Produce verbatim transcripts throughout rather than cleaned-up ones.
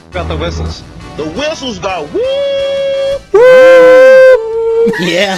About the whistles. The whistles go woo! Woo! Yeah.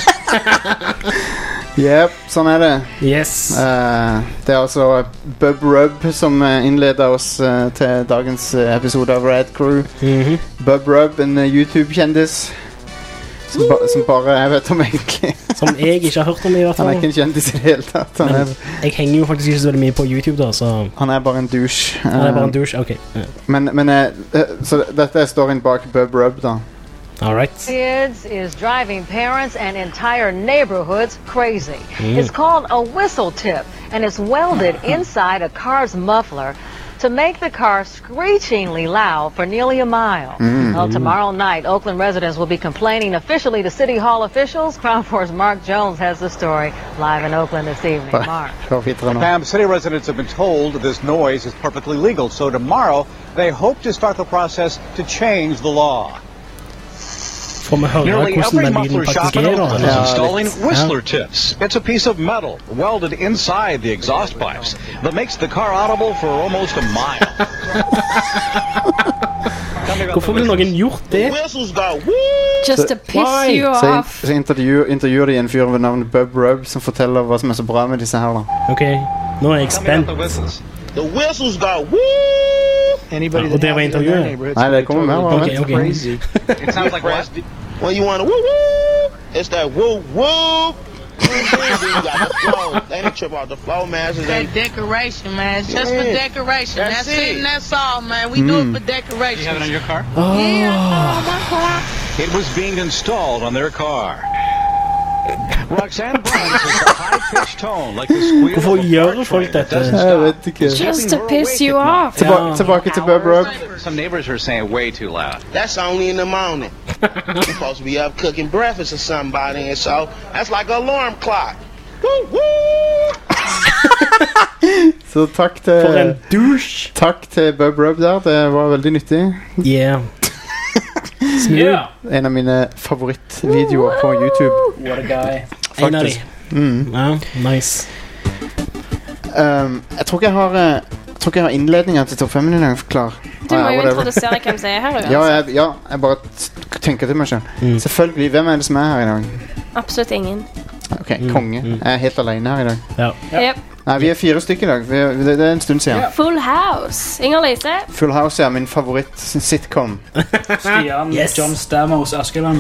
Yep, sånn er det. Yes. Uh, det er altså Bub Rub som innleder oss uh, til dagens episode av Rad Crew. Mm-hmm. Bub Rub, en uh, YouTube-kjendis som, ba som bare jeg vet om egentlig. Som jeg ikke har hørt om i hvert fall. Han er ikke en kjendis i det hele tatt. Han Men, er, jeg henger jo faktisk ikke så veldig mye på YouTube da, så... Han er bare en douche. Uh, Han er bare en douche, ok. Yeah. Men, men uh, så dette er storyen bak Bub Rub da. All right. Kids is driving parents and entire neighborhoods crazy. Mm. It's called a whistle tip, and it's welded inside a car's muffler to make the car screechingly loud for nearly a mile. Mm. Well, tomorrow night, Oakland residents will be complaining officially to City Hall officials. Crown Force Mark Jones has the story live in Oakland this evening. Mark. Pam, city residents have been told this noise is perfectly legal, so tomorrow they hope to start the process to change the law. Nearly every muffler shop in Oakland is installing Yeah. whistler tips. It's a piece of metal welded inside the exhaust pipes that makes the car audible for almost a mile. Hvorfor ville noen gjort det? Whistles go woo! Just to piss Why? you Så, off. så intervjuer, intervjuer de en fyr ved navn Bub Rub som forteller hva som er så bra med disse her da. Ok, nå er jeg spent. The whistles. The whistles go woo! Anybody Ja, that og det var has it in their intervjuet. neighborhood Nei, det kommer mer, totally hva vet du? crazy. It sounds like what? When you want to woo woo, it's that woo woo. You got the flow. They ain't trip off the flow, man. It's just That ain't- decoration, man. It's just for Yeah. decoration. That's That's, it. it. and that's all, man. We do it for decoration. You have it on your car? Yeah, oh, my car. It was being installed on their car. Roxanne Barnes has a high-pitched tone like the squeal Hvorfor of a gjør freight folk train that dette? doesn't Jeg stop. vet ikke. Just to piss you off. Tilba Ja. tilbake til Bub Rub. Some neighbors are saying way too loud. That's only in the morning. You're supposed to be up cooking breakfast or somebody, and so that's like an alarm clock. Woo woo! Så takk For en til, douche. takk til Bub Rub der, det var veldig nyttig. Yeah. Smooth. En av mine favorittvideoer på YouTube. What a guy. En av de. Mm. Ja, nice. Um, jeg tror ikke jeg har uh, Jeg tror ikke jeg har innledninger til topp fem i dag klar. Du må Ah, jo whatever. introdusere hvem som er her. Ja, uansett. jeg, ja, jeg bare t- tenker til meg selv. Mm. Selvfølgelig, hvem er det som er her i dag? Absolutt ingen. Ok, konge. Jeg er helt alene her i dag. Ja. Yep. Nei, vi er fire stykker i dag. Vi er, det, det er en stund siden. Full House. Inger Lise. Full House er min favoritt-sitcom. Stian, Yes. John Stamos, Askeland.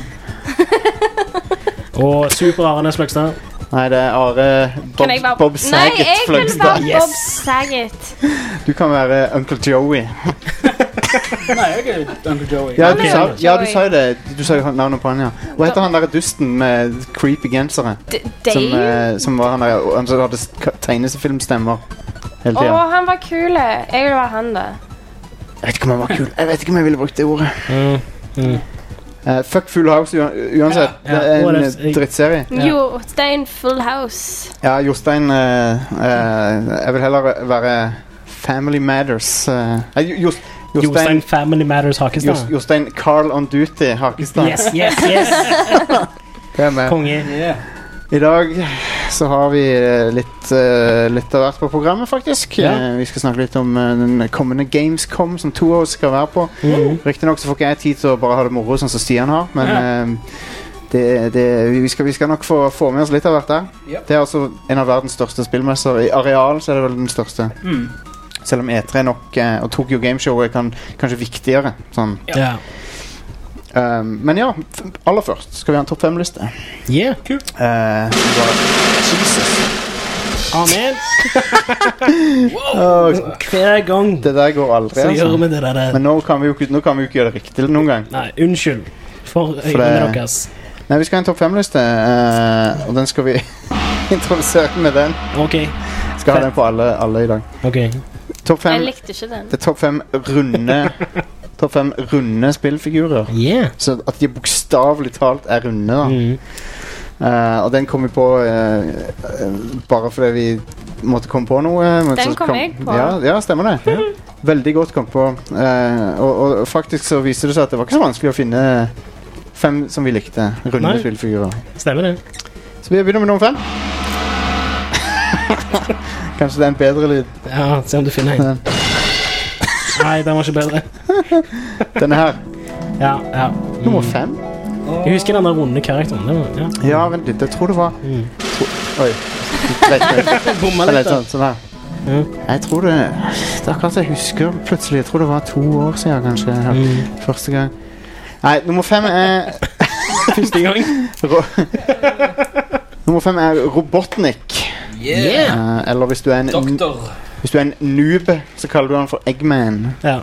Og Super Arne Fløgstad. Nei, det er Are Bob, Kan jeg være Bob Nei, Saget jeg vil Fløgstad. være Yes. Bob Saget. Du kan være Uncle Joey. Nei, jeg er ikke Uncle Joey. Ja, Han du er sa, Uncle ja, du Joey. sa jo det. Du sa jo navnet på han, ja. Hva heter han der dusten med creepy gensere? D- Som, Dave? eh, som var han der Han som hadde sk- tegnesefilmstemmer hele Å, tiden. han var kul. Jeg vil være han, da. Jeg vet ikke om han var kul. Jeg vet ikke om jeg ville brukt det ordet. Mm. Mm. Eh, fuck Full House ua- uansett. Ja, ja. Det er Å, en det er- eh, drittserie. Ja. Jo, Stein Full House. Ja, Jostein eh, eh, Jeg vil heller være Family Matters. eh. Nei, Jo- Jos- Jostein Jostein Family Matters Hakestad. Jos- Jostein Carl on Duty Hakestad. Yes, yes, yes. Det er med. Konge. Yeah. I dag så har vi eh, litt, eh, litt av hvert på programmet, faktisk. Ja. Eh, vi skal snakke litt om eh, den kommende Gamescom som to av oss skal være på. Mhm. Riktignok så får ikke jeg tid til å bare ha det moro sånn som Stian har, men Ja. eh, det, det, vi, skal, vi skal nok få, få med oss litt av hvert der. Yep. Det er altså en av verdens største spillmesser. I areal så er det vel den største. Mm. Selv om E tre nok eh, og Tokyo Game Show er kan, kanskje viktigere. Sånn. Ja. Um, men ja, f- aller først skal vi ha en topp fem-liste. Yeah. Uh, bare, Jesus. Amen. Åh, Hver gang det der går aldri, så gjør altså. vi det der. Men nå kan vi jo ikke, nå kan vi jo ikke gjøre det riktig noen gang. Nei, unnskyld for det- øynene deres. Nei, vi skal ha en topp fem-liste, uh, og den skal vi introdusere med den. Ok, Skal ha den på alle, alle i dag. ok. Topp fem, Jeg likte ikke den. det er topp fem runde Topp fem runde spillfigurer. Yeah. Så at de bokstavelig talt er runde, da. Mm. Uh, og den kom vi på uh, uh, bare fordi vi måtte komme på noe. men Den så kom jeg på. Ja, ja stemmer det. Veldig godt kom på. Uh, og, og faktisk så viste det seg at det var ikke så vanskelig å finne fem som vi likte. Runde Nei. spillfigurer. Stemmer det. Så vi begynner med nummer fem. Kanskje det er en bedre lyd. Ja, se om du finner en. Den. Nei, Nei, den var ikke bedre. Denne her. Ja, ja. Nummer fem. Jeg husker den der runde karakteren. Det var, ja. Ja, vent litt. Jeg tror det var... Mm. Tro... Oi. Leit, leit. Bomma Leit, litt da. sånn, sånn her. Mm. Jeg tror det... Det er akkurat jeg husker plutselig. Jeg tror det var to år siden, kanskje. Mm. Første gang. Nei, nummer fem er... Første gang? Ro... nummer fem er Robotnik. Yeah. Uh, eller hvis du er en... Doktor. Hvis du er en noob, så kaller du han for Eggman. Ja.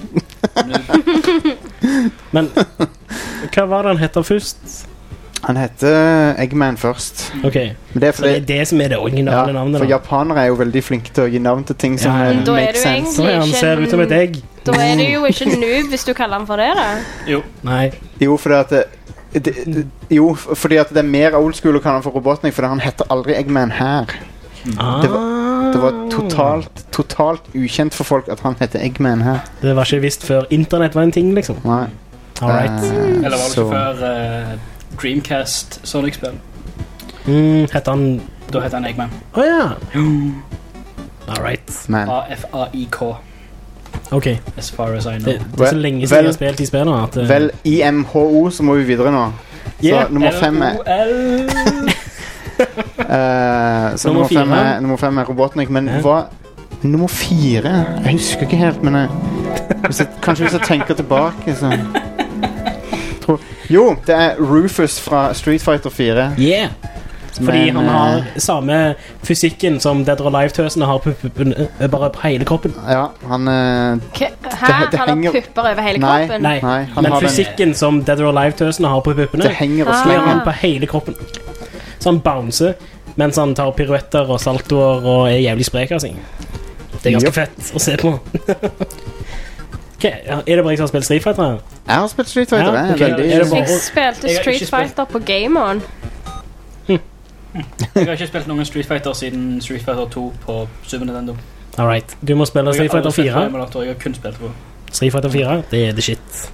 Men hva var det han heter først? Han heter Eggman først. Ok, Men det er så det fordi... er det som er det originale Ja, navnet for da. japanere er jo veldig flinke til å gi navn til ting som Ja, ja. eh, Men da er make du sense. egentlig Så ja, han ikke ser ut som et egg. Da er du jo ikke noob hvis du kaller han for det, da. Jo. Nei. Jo, fordi at det, det, det, jo, fordi at det er mer old school å kalle han for Robotnik, fordi han heter aldri Eggman her. Ah. Det Det var totalt, totalt ukjent for folk at han heter Eggman her. Det var ikke visst før internett var en ting, liksom. Nei. Alright. Eh, Eller var det så- ikke før uh, Dreamcast Sonic-spill? Mm, heter han... Da heter han Eggman. Åja. Alright. Men A F A I K. Ok. As far as I know. Det, det er så Vel- lenge siden vel- jeg har spilt i spillet at... uh, vel, I M H O så må vi videre nå. Så Yeah. nummer fem er... L-O-L. eh, så Nummer nummer fem fire. er, nummer fem er Robotnik, men Ja. hva... Nummer fire? Jeg husker ikke helt, men jeg, hvis jeg, kanskje hvis jeg tenker tilbake, så... Tror, jo, det er Rufus fra Street Fighter fire. Yeah. Fordi Men, han eh, har samme fysikken som Dead or Alive-tøsene har på puppene, eh, bare på hele kroppen. Ja, han... eh, K Hæ? det Han henger- har pupper over hele Nei. kroppen? Nei, Nei, han men har den- fysikken som Dead or Alive-tøsene har på puppene, det henger og Ah. så er han slenger. på hele kroppen. Så han bouncer, mens han tar piruetter og saltoer og er jævlig sprek av seg. Det er ganske Yep. fett å se på. Ok, ja, er det bare jeg som har spilt Street Fighter her? Jeg har spilt Street Fighter, Ja, jeg er ok. veldig... Er det bare- Jeg spilte Jeg har ikke Street spilt- Fighter på Game On. Jeg har ikke spilt noen Street Fighter siden Street Fighter to på Super Nintendo. Alright, du må spille Street Fighter Jeg har aldri spilt på fire. emulator, jeg har kun spilt på. Street Fighter fire, det er the shit.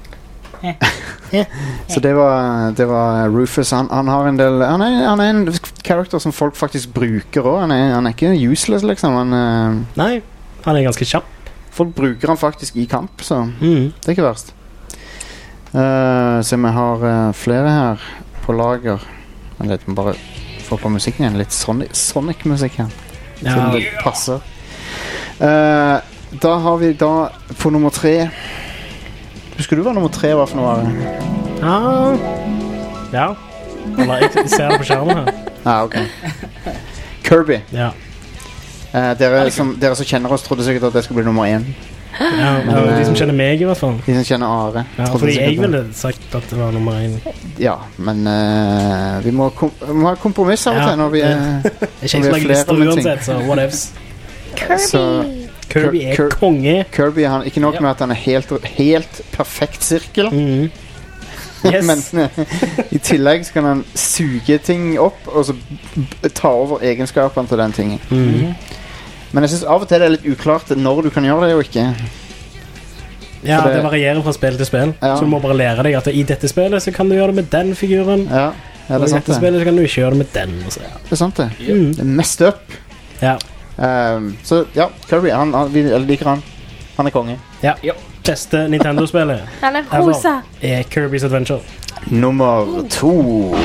Så det var, det var Rufus. Han, han har en del han er, han er en character som folk faktisk bruker også. Han er, han er ikke useless, liksom. Han, eh, Nei, han er ganske kjapp. folk bruker han faktisk i kamp, så Mm. det er ikke verst. Uh, så vi har eh, flere her på lager. Jeg vet, må bare få på musikken igjen. Litt Sonic- Sonic-musikk her. Ja, Siden det passer. Eh, da har vi da på nummer tre. Husker du hva nummer tre var for noe? Are? ja. Ja. Eller, jeg ser det på skjermen her. Ah, ok. Kirby. Ja. Eh, dere, som, dere som kjenner oss, trodde sikkert at det skulle bli nummer én. Ja, ja, de som kjenner meg i hvert fall. De som kjenner Are. Ja, trodde fordi sikkert jeg det. ville sagt at det var nummer én. Ja, men eh, vi, må kom vi må ha kompromiss av og Ja, til når vi er Det er ikke jeg som vi er lager flere lister med ting. uansett, så whatevs. så, Kirby er Kir- konge. Kirby er han, ikke nok Ja. med at han er helt, helt perfekt sirkel, Mhm. Yes. men eh, i tillegg så kan han suge ting opp og så b- ta over egenskapene til den tingen. Mhm. Men jeg synes av og til det er litt uklart når du kan gjøre det og ikke. Ja, For det- det varierer fra spill til spill. Ja. Så du må bare lære deg at i dette spillet så kan du gjøre det med den figuren. Ja, ja det Og er i sant dette det. spillet så kan du ikke gjøre det med den. Og så, ja. Det er sant det. Mm. Det er messed up. Ja. Um, så ja, Kirby, han, han, vi liker han. Han er konge. ja. Ja. Beste Nintendo-spillet Han er ever rosa. er Kirby's Adventure. Nummer to.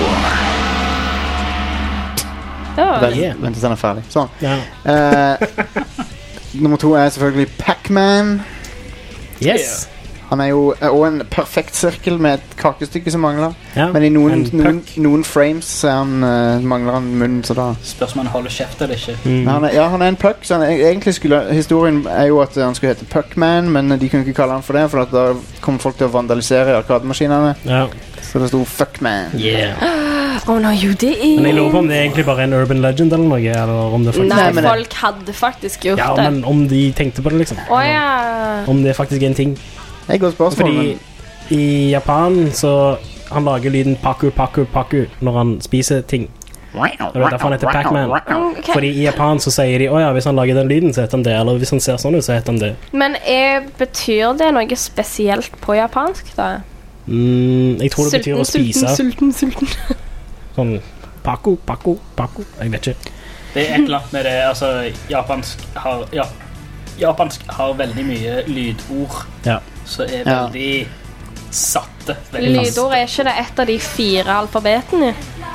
Ja. Vent, Yeah. vent til den er ferdig. Sånn. Ja. Eh, nummer to er selvfølgelig Pac-Man. Yes. Han er jo er også en perfekt sirkel med et kakestykke som mangler. Ja. Men i noen, En noen, puck. noen frames så er han, eh, mangler han munnen. Så da. Spørs om han holder kjeft eller ikke. Mm. Men han er, ja, han er en puck. Så han er, egentlig skulle, historien er jo at han skulle hete Puckman, men de kunne ikke kalle han for det, for at da kommer folk til å vandalisere arkademaskinene. Ja. Så det sto Fuckman. Yeah. Å, nå jo, det er Men jeg lurer på om det er egentlig bare en urban legend eller noe, eller om det faktisk Nei, Nei, men det- folk hadde faktisk gjort Ja, det. men om de tenkte på det, liksom. Å ja. Om det faktisk er en ting. Det er et godt spørsmål, Fordi men i Japan så han lager lyden paku, paku, paku når han spiser ting. Og det er derfor han heter Pac-Man. Ok. Fordi i Japan så sier de, åja, hvis han lager den lyden så heter han det, eller hvis han ser sånn ut så heter han det. Men er, betyr det noe spesielt på japansk, da? Mm, jeg tror det betyr å spise. sulten, sulten. Sånn paku, paku, paku. Jeg vet ikke. Det er et eller annet med det, altså, japansk har, ja, japansk har veldig mye lydord Ja. som er Ja. veldig satte. Veldig faste. Lydord er ikke det et av de fire alfabetene?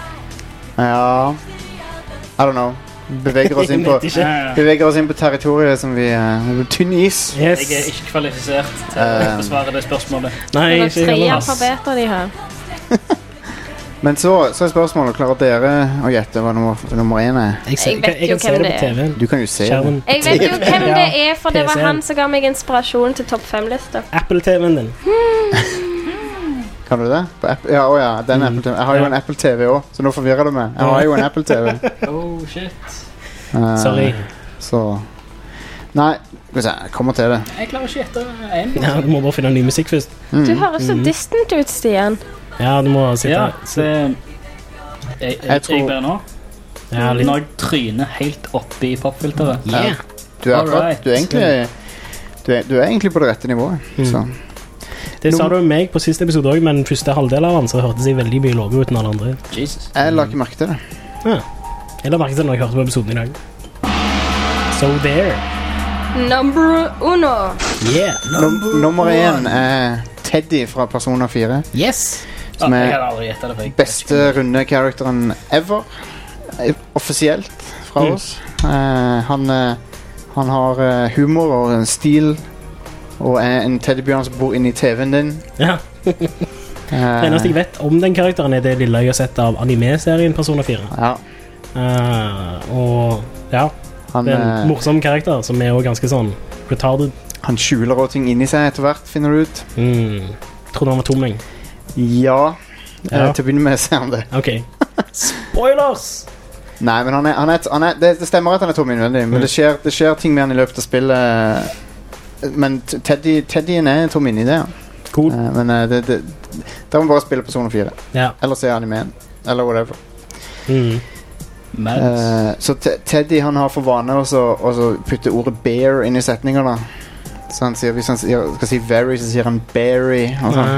Ja I don't know. Beveger oss inn på Jeg vet ikke. Ja. Beveger oss inn på territoriet som vi uh, tynn is. Yes. Jeg er ikke kvalifisert til å Um, besvare det spørsmålet. Nei, Det er ikke tre heller. alfabeter de har. Men så, så er spørsmålet, klarer dere å gjette hva nummer, nummer én er? Jeg, ser, Jeg jeg, vet jeg jo kan se hvem det det på er. T V-en. Du kan jo se det. Skjermen. Jeg vet jo hvem Ja, det er, for det var P C-en. han som ga meg inspirasjon til topp fem-lista. Apple-T V-en din. Kan du det? På Apple? Ja, å ja, den Mm. Apple T V. Jeg har jo Ja. en Apple T V også, så nå forvirrer det meg. Jeg har jo en Apple T V. Oh, shit. Eh, Sorry. Så Nei, skal vi se, jeg kommer til det. Jeg klarer ikke å gjette en. Ja, du må bare finne ny musikk først. Mm. Du høres så distant ut, Stian. Ja, du må sitte Ja, så, det... Jeg, jeg, Jeg tror- jeg bare nå. ja, litt. Når jeg tryner helt oppi popfilteret. Yeah. Du er, akkurat, Alright. du, er egentlig, du, er, du er egentlig på det rette nivået. Mm. Så. Det sa Nå- du om meg på siste episode òg, men første halvdel av den så hørtes jeg veldig mye lavere ut enn alle andre. Jesus. Jeg la ikke merke til det. Ja. Jeg la merke til det når jeg hørte på episoden i dag. So there. Number uno. Yeah. Num nummer én er Teddy fra Persona fire. Yes. Ja, Som jeg er hadde aldri gjettet det. for jeg- beste runde characteren ever. Eh, Offisielt fra Mm. oss. Eh, han, eh, han har eh, humor og en stil. Og er en teddybjørn som bor inni T V-en din. Ja. Det Eh, eneste jeg vet om den karakteren, er det lille jeg har sett av anime-serien Persona fire. ja, Eh, og ja, han, det er en eh, morsom karakter som er også ganske sånn retarded. han skjuler også ting inni seg etter hvert, finner du ut. Mm. Trodde han var tom, jeg. Ja, eh, Ja. til å begynne med ser han det. Ok. Spoilers! Nei, men han er, han er, han er, det, det stemmer at han er tom innvendig, men Mm. det skjer, det skjer ting med han i løpet av spillet. Men t- Teddy, Teddyen er tom inni det, ja. Cool. Eh, men eh, det, det, da må man bare spille Persona fire. Ja. Eller se animeen. Eller whatever. Mm. Mads. Eh, så Te- Teddy han har for vane å så- å så putte ordet bear inn i setninger da. Så han sier, hvis han sier, skal si very, så sier han berry og sånn.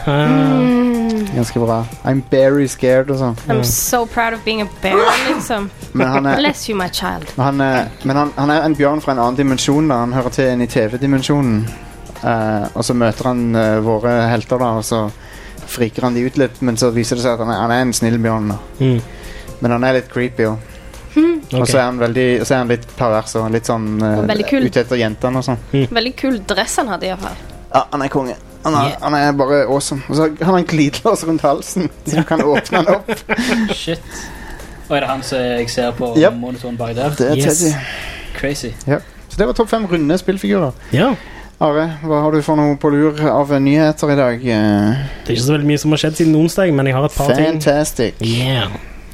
Mm. Ganske bra. I'm very scared og sånn. I'm so proud of being a bear, liksom. Men han er, Bless you, my child. men han er, men han, han er en bjørn fra en annen dimensjon da. Han hører til en i T V-dimensjonen. Eh, og så møter han eh, våre helter da, og så friker han de ut litt, men så viser det seg at han er, han er en snill bjørn da. Mm. Men han er litt creepy også. Og Ok. så er han veldig, og så er han litt pervers og litt sånn eh, Og veldig kul. ute etter jentene og sånn. Veldig kul dress han hadde, i hvert fall. Ja, han er konge. Han er, Yeah. han er bare awesome. Og så har han en glidelås rundt halsen, så du kan åpne han opp. Shit. Og er det han som jeg ser på Yep. monitoren bak der? Det er Yes. Teddy. Crazy. Så det var topp fem runde spillfigurer. Ja. Are, hva har du for noe på lur av nyheter i dag? Eh, Det er ikke så veldig mye som har skjedd siden onsdag, men jeg har et par ting. Fantastic. Yeah.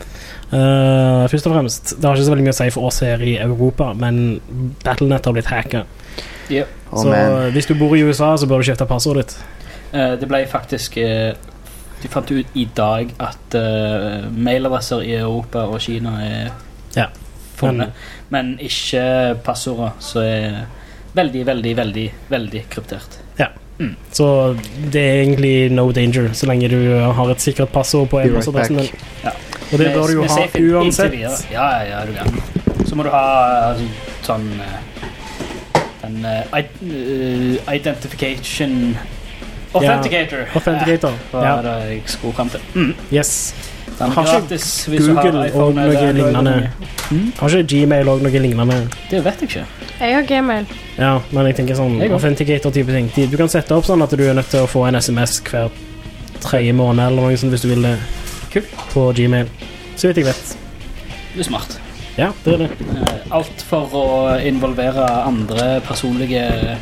Uh, først og fremst, det har ikke så veldig mye å si for oss her i Europa, men Battlenet har blitt hacka. Yep. Oh, så man. hvis du bor i U S A, så bør du skifte passordet ditt. Eh, det ble faktisk eh, De fant ut i dag at eh, mailadresser i Europa og Kina er Ja. funnet, men ikke passordet, så er veldig, veldig, veldig, veldig kryptert. Så det er egentlig no danger, så lenge du har et sikkert passord på Be right e-postadressen din. back. Ja. Og det bør du jo Med ha safe in- uansett. inntil videre. Ja, ja, ja, du kan. Så må du ha altså, sånn eh, den eh, i- eh, identification authenticator. Authenticator, Hva ja. er det jeg skulle frem til? Mm. Yes. Den Har er ikke gratis hvis du har Google og iPhone noe eller Android. lignende? Har ikke Gmail og noe lignende? Det vet jeg ikke. Jeg har gmail. Ja, men jeg tenker sånn Jeg går. authenticator-type ting. De- Du kan sette opp sånn at du er nødt til å få en S M S hver tredje måned eller noe sånt hvis du vil det. Kult. På Gmail. Så vidt jeg vet. Det er smart. Ja, det er det. Eh, Alt for å involvere andre personlige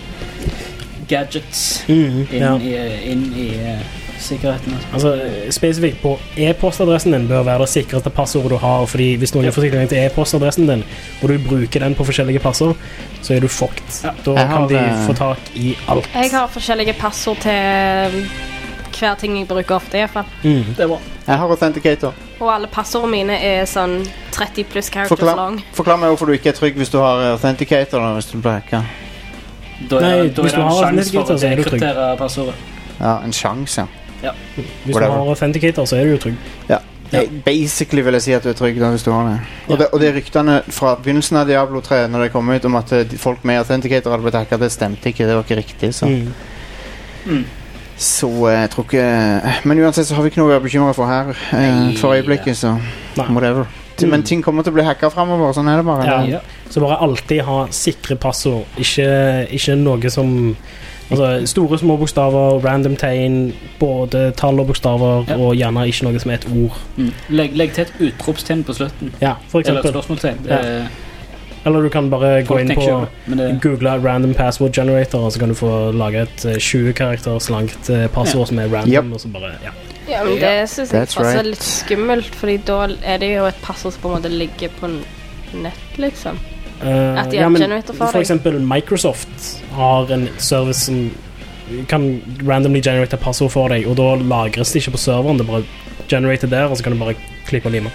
gadgets Mhm, inn ja. i, inn i eh, sikkerheten. Altså. Altså, spesifikt på e-postadressen din bør være det sikreste passordet du har, fordi hvis noen får tilgang til e-postadressen din, og du bruker den på forskjellige passord, så er du fucked. Ja. Da Jeg har, kan de eh, få tak i alt. Jeg har forskjellige passord til hver ting jeg bruker ofte, i hvert fall. Mm. Det er bra. Jeg har Authenticator. Og alle passordene mine er sånn tretti pluss characters Forklar, long. forklar meg hvorfor du ikke er trygg hvis du har Authenticator da, hvis du blir hacka. Da er, Nei, da hvis er du det en har sjanse Authenticator, for å så er du trygg. dekryptere passordet. Ja, en sjanse, ja. Hvis Whatever. du har Authenticator, så er du jo trygg. Ja. Basically vil jeg si at du er trygg da hvis du har det. Og, ja. det, og det ryktene fra begynnelsen av Diablo tre når det kom ut om at folk med Authenticator hadde blitt hacket, det stemte ikke, det var ikke riktig, så mm. Mm. Så jeg tror ikke. Men uansett så har vi ikke noe å være bekymret for her eh, for øyeblikket, så whatever. Mm. Men ting kommer til å bli hacket fremover, sånn er det bare. Ja, ja. Så bare alltid ha sikre passord, ikke, ikke noe som altså, store små bokstaver, random tegn, både tall og bokstaver, ja. Og gjerne ikke noe som er et ord. Mm. Legg, legg til et utropstegn på slutten. Ja, for eksempel. Eller et spørsmålstegn. Ja. Eller du kan bare gå inn på det... Google random password generator, og så kan du få lage et tjue karakters langt passord ja. Som er random, yep. Og så bare, ja. Ja, men det synes jeg faktisk right. Er litt skummelt, fordi da er det jo et passord som på en måte ligger på nett, liksom. Uh, At de ja, har generator for deg. For eksempel Microsoft har en service som kan randomly generate passord for deg, og da lagres det ikke på serveren, det bare generater der, og så kan du bare klippe og lime.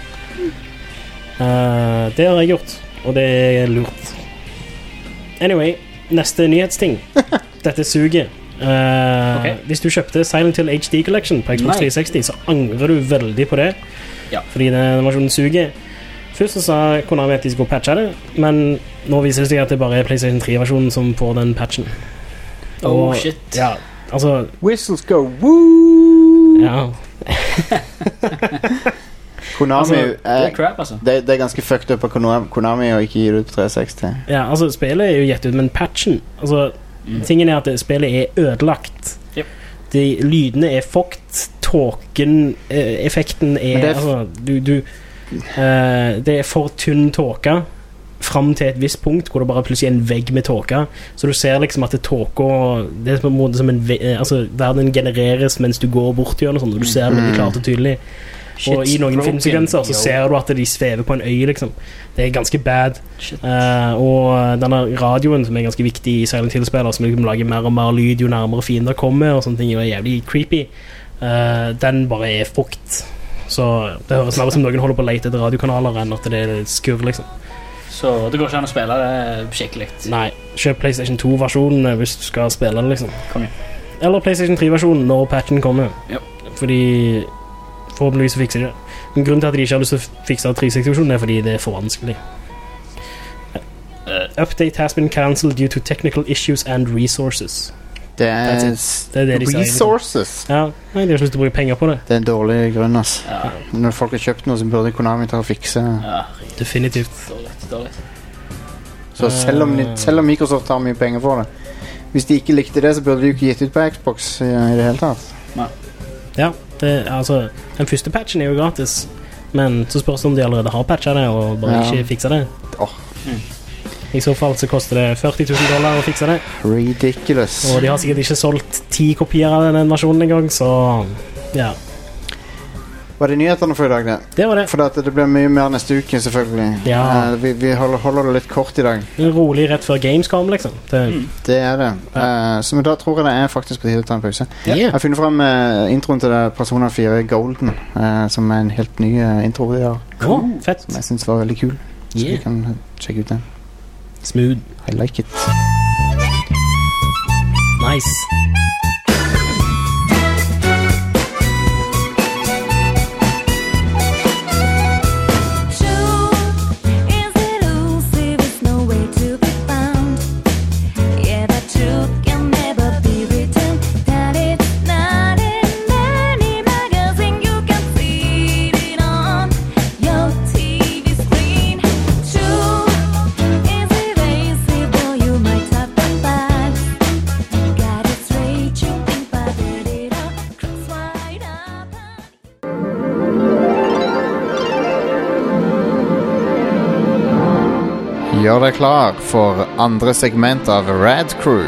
Uh, det har jeg gjort. Og det er lurt. Anyway, neste nyhetsting. Dette suger. Uh, okay. Hvis du kjøpte Silent Hill H D Collection på Xbox tre seksti, så angrer du veldig på det. Ja. Fordi den versjonen suger. Først så sa Konami at de skulle patche det, men nå viser det seg at det bare er PlayStation tre-versjonen som får den patchen. Oh, og, shit. Ja, altså... Whistles go woo! Ja. Konami altså, det er crap, altså. Det, det er ganske fucked up av Konami og ikke gi det ut på tre seksti. Ja, altså, spillet er jo gitt ut, men patchen, altså, mm. tingen er at spillet er ødelagt. Yep. De lydene er fucked, tåken, eh, effekten er, er altså, du, du eh, det er for tynn tåka frem til et visst punkt hvor det bare plutselig er en vegg med tåka, så du ser liksom at det tåka, det er på en måte som en ve- altså, verden genereres mens du går bort til og sånn, og du ser det veldig klart og tydelig. Shit, og i noen filmsekvenser så ser du at de svever på en øy liksom. Det er ganske bad uh, og denne radioen som er ganske viktig i Silent Hill-spiller, som liksom lager mer og mer lyd jo nærmere fiender kommer og sånne ting, og er jævlig creepy, uh, den bare er fukt, så det høres mer som noen holder på å lete etter radiokanaler enn at det er skurr liksom. Så det går ikke an å spille det skikkelig? Nei, kjøp PlayStation to-versjonen hvis du skal spille det liksom. Kom igjen. Eller PlayStation tre-versjonen når patchen kommer. Ja. Fordi forhåpentligvis fikser de det. Men grunnen til at de ikke har lyst til å fikse tre seksti-versjonen er fordi det er for vanskelig. Uh, update has been cancelled due to technical issues and resources. Det er, det er det de resources. Ja, nei, de har ikke lyst til å bruke penger på det. Det er en dårlig grunn, ass. Ja. Når folk har kjøpt noe, så burde Konami ta og fikse. Ja, definitivt. Dårlig, dårlig. Så selv om, selv om Microsoft tar mye penger for det, hvis de ikke likte det, så burde de jo ikke gitt ut på Xbox i, i det hele tatt. Nei. Ja, det, altså, den første patchen er jo gratis, men så spørs det om de allerede har patchet det og bare ja. Ikke fikser det. Oh. Mm. I så fall så koster det førti tusen dollar å fikse det. Ridiculous. Og de har sikkert ikke solgt ti kopier av den versjonen en gang, så ja. Var det nyhetene for i dag, det? Det var det. For det blir mye mer neste uke, selvfølgelig. Ja. Uh, vi vi holder, holder det litt kort i dag. Rolig rett før Gamescom, liksom. Det, mm. det er det. Ja. Uh, så men da tror jeg det er faktisk på tide å ta en pause. Yeah. Jeg har funnet frem uh, introen til det Persona fire Golden, uh, som er en helt ny uh, intro de har. Cool. Oh, fett. Som jeg synes var veldig kul. Så yeah. vi kan uh, sjekke ut den. Smooth. I like it. Nice. Gjør deg klar for andre segment av Rad Crew.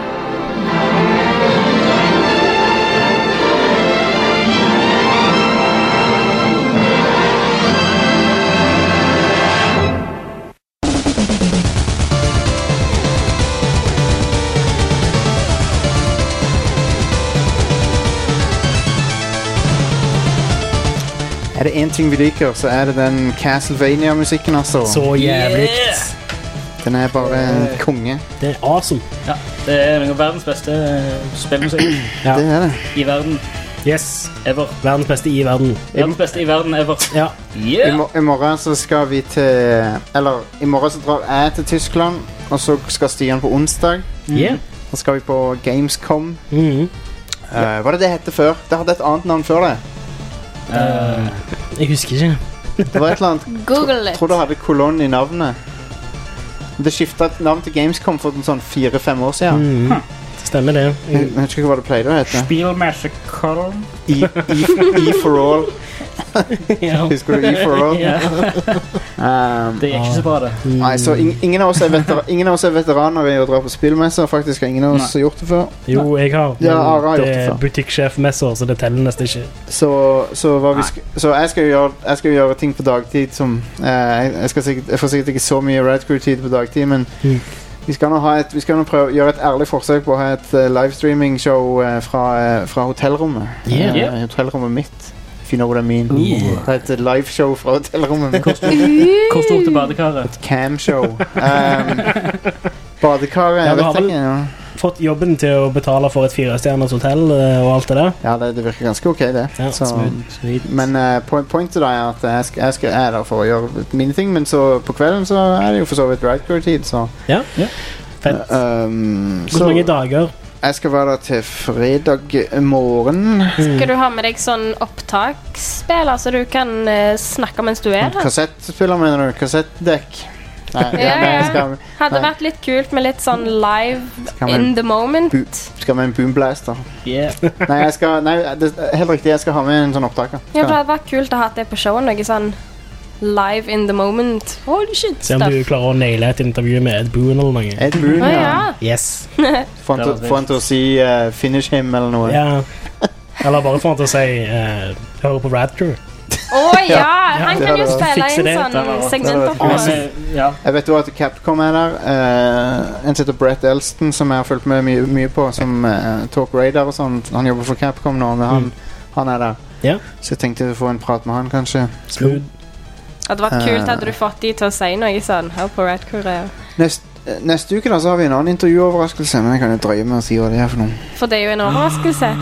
Er det en ting vi liker, så er det den Castlevania-musikken, altså. Så jævlig. Yeah! Den er bare en konge. Det er awesome. Ja, det er noe av verdens beste spillmusikk. Ja. Det er det. I verden. Yes. Ever. Verdens beste i verden. Verdens beste i verden ever. Ja. Yeah. I, mor- I morgen så skal vi til Eller, i morgen så drar jeg til Tyskland, og så skal Stian på onsdag. Yeah. Så skal vi på Gamescom. Mhm. Uh, hva er det det hette før? Det hadde et annet navn før det. Uh, jeg husker ikke. Det var et eller annet Google Jeg it. tror det hadde kolonn i navnet. Det skiftet navn til Gamescom for en sånn fire-fem år siden. Mhm. Stemmer det. Jeg jeg vet ikke hva det pleide å hete. Spielmassacre. E, e, e for all. Ja. Husker du E for all? Ja. Um, Det er ikke så bra, det. nei, så in, ingen, av oss er veter, ingen av oss er veteraner i å dra på spillmesser. Faktisk har ingen av oss gjort det før. Jo, jeg har. Ja, Ara har det gjort det er før. butikksjefmesser, så det teller nesten ikke. Så, så, hva vi sk så jeg, skal gjøre, jeg skal gjøre ting på dagtid som eh, jeg, jeg, skal sikkert, jeg får sikkert ikke så mye Red Crew-tid på dagtid, men Mm. vi skal nå ha et, vi skal nå prøve å gjøre et ærlig forsøk på å ha et uh, livestreaming-show uh, fra, uh, fra hotellrommet. Yeah. Uh, hotellrommet mitt. If you know what I mean. Yeah. Et liveshow fra hotellrommet mitt. Hvor stort er badekaret? Et camshow. Um, badekaret, Ja, jeg du har vet vel- ikke. Ja, Fått jobben til å betale for et firestjerners hotell eh, og alt det der. ja det, det virker ganske ok, det. Ja, Så, smooth. Sweet. men uh, point, pointet da er at jeg skal, jeg skal jeg er der for å gjøre mine ting, men så på kvelden så er det jo for så vidt Red Crew-tid, så Ja, ja. Fett. um, Hvor så mange dager? jeg skal være der til fredag morgen. Skal du ha med deg sånn opptaksspiller, så du kan eh, snakke mens du er der? Kassettspiller, mener du? Kassettdekk? Nei, Ja, ja, nei, ja. jeg skal, Hadde nei. vært litt kult med litt sånn live Skal vi- in the moment. Bu skal med en boomblaster. Yeah. Nei, jeg skal, nei, det er helt riktig, jeg skal ha med en sånn opptaker. Ja, for det Skal- hadde vært kult å ha det på showet. Noe sånn live in the moment. Holy shit, Se om du stuff. klarer å naile et intervju med Ed Boon eller noe. Ed Boon, Å ja. ja. Yes. Få han til- få han til å si uh, 'finish him' eller noe. Ja. Eller bare for han til å si eh, hør på Radcrew. Å ja! Han det kan jo hadde vært- spille Fikse inn det. sånn Det hadde vært- segmenter på det oss. hadde Men, ja. Jeg vet jo at Capcom er der. Uh, en som heter Brett Elston, som jeg har fulgt med mye, mye på, som uh, Talk Radar og sånn. Han jobber for Capcom nå, men han, Mm. han er der. Ja. Så jeg tenkte å få en prat med han, kanskje. Smooth. Det hadde vært kult Eh. hadde du fått de til å si noe sånn. Hør på Red Crew. Nest, eh, neste uke da så har vi en annen intervjuoverraskelse, men jeg kan jo drøye med å si hva det er for noe. For det er jo en overraskelse.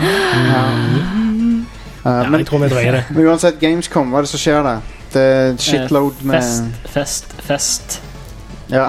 Uh, Ja, men, jeg tror vi drøyer det. men uansett, Gamescom, hva er det som skjer der? Det er et shitload Eh, med Fest, fest, fest. Ja.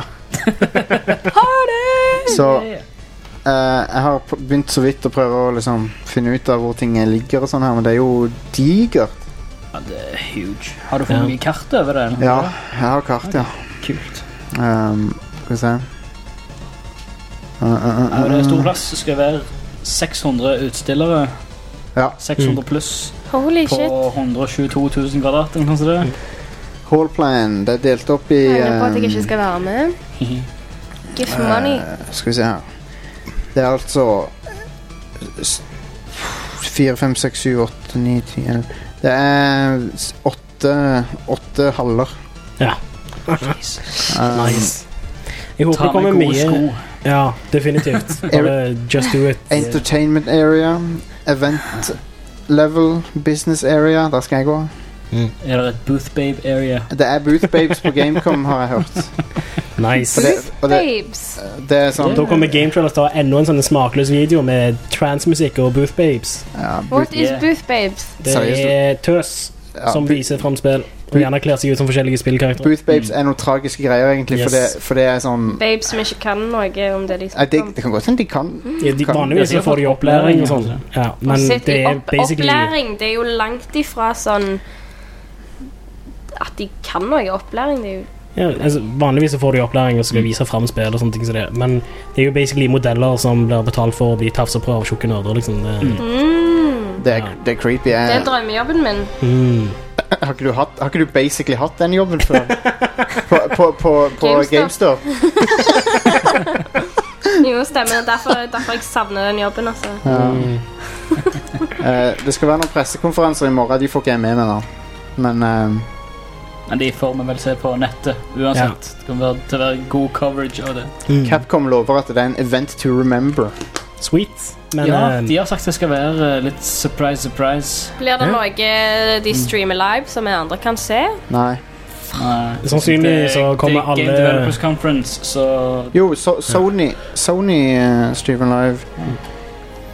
Så eh, jeg har p- begynt så vidt å prøve å liksom finne ut av hvor ting ligger og sånn her, men det er jo digert. Ja, det er huge. Har du fått Ja. mye kart over det? eller? Ja, jeg har kart, ja. Kult. Um, skal vi se. Uh, uh, uh, Ja, det er stor uh. plass. Det skal være seks hundre utstillere. Ja. seks hundre pluss Holy på shit. one hundred twenty-two thousand kvadrat. eller noe sånt det. Hallplan, det er delt opp i Jeg angrer på at jeg um, ikke skal være med. Give money. eh, Skal vi se her. Det er altså s- fire, fem, seks, syv, åtte, ni, ti elleve. Det er s- åtte åtte haller. Ja. Um, Nice. Jeg håper Ta det kommer med gode mye. sko. Ja, definitivt. Bare just do it. Entertainment area, event level, business area. Der skal jeg gå. Er det et Booth Babe area? Det er Booth Babes på Gamecom, har jeg hørt. Nice. Og det, og det, Babes. det er sånn Da kommer Game Trailers til å ha enda en sånn smakløs video med transmusikk og Booth Babes. ja, What Booth, is Yeah. Booth Babes? Det Seriøst? er tøs ja, som Bo- viser fram spill, og gjerne kler seg ut som forskjellige spillkarakterer. Booth Babes er noen tragiske greier, egentlig, for, Yes. det, for det er sånn Babes som ikke kan noe om det de Nei, snakker det, om. det kan godt hende de kan. Ja, de, kan- vanligvis så får de opplæring og sånn. Ja, men Sitt det i er opp, basically opplæring, det er jo langt ifra sånn at de kan noe opplæring. Det er jo ja, altså, vanligvis så får de opplæring og skal vise fram spill og sånne ting som det. Men det er jo basically modeller som blir betalt for å bli tafset på av tjukke nerder, liksom. Det, mm, Det er, det er creepy. Det er Jeg, drømmejobben min. mm. har, ikke du hatt, har ikke du basically hatt den jobben før? På, på, på, på GameStop. GameStop? Jo, stemmer. Derfor, derfor jeg savner den jobben, altså. Ja. Mm. Eh, det skal være noen pressekonferanser i morgen. De får ikke jeg med meg, da. Men eh, Men de får vi vel se på nettet uansett. Det kommer være, til å være god coverage av det. Mm. Capcom lover at det er en event to remember. Sweet. Men ja, eh, de har sagt det skal være eh, litt surprise, surprise. Blir det Ja. noe de streamer live som vi andre kan se? Nei. Nei, Sannsynlig det- så kommer det er Game alle- Developers Conference, så Jo, so, Sony Sony uh, streamer live. Uh,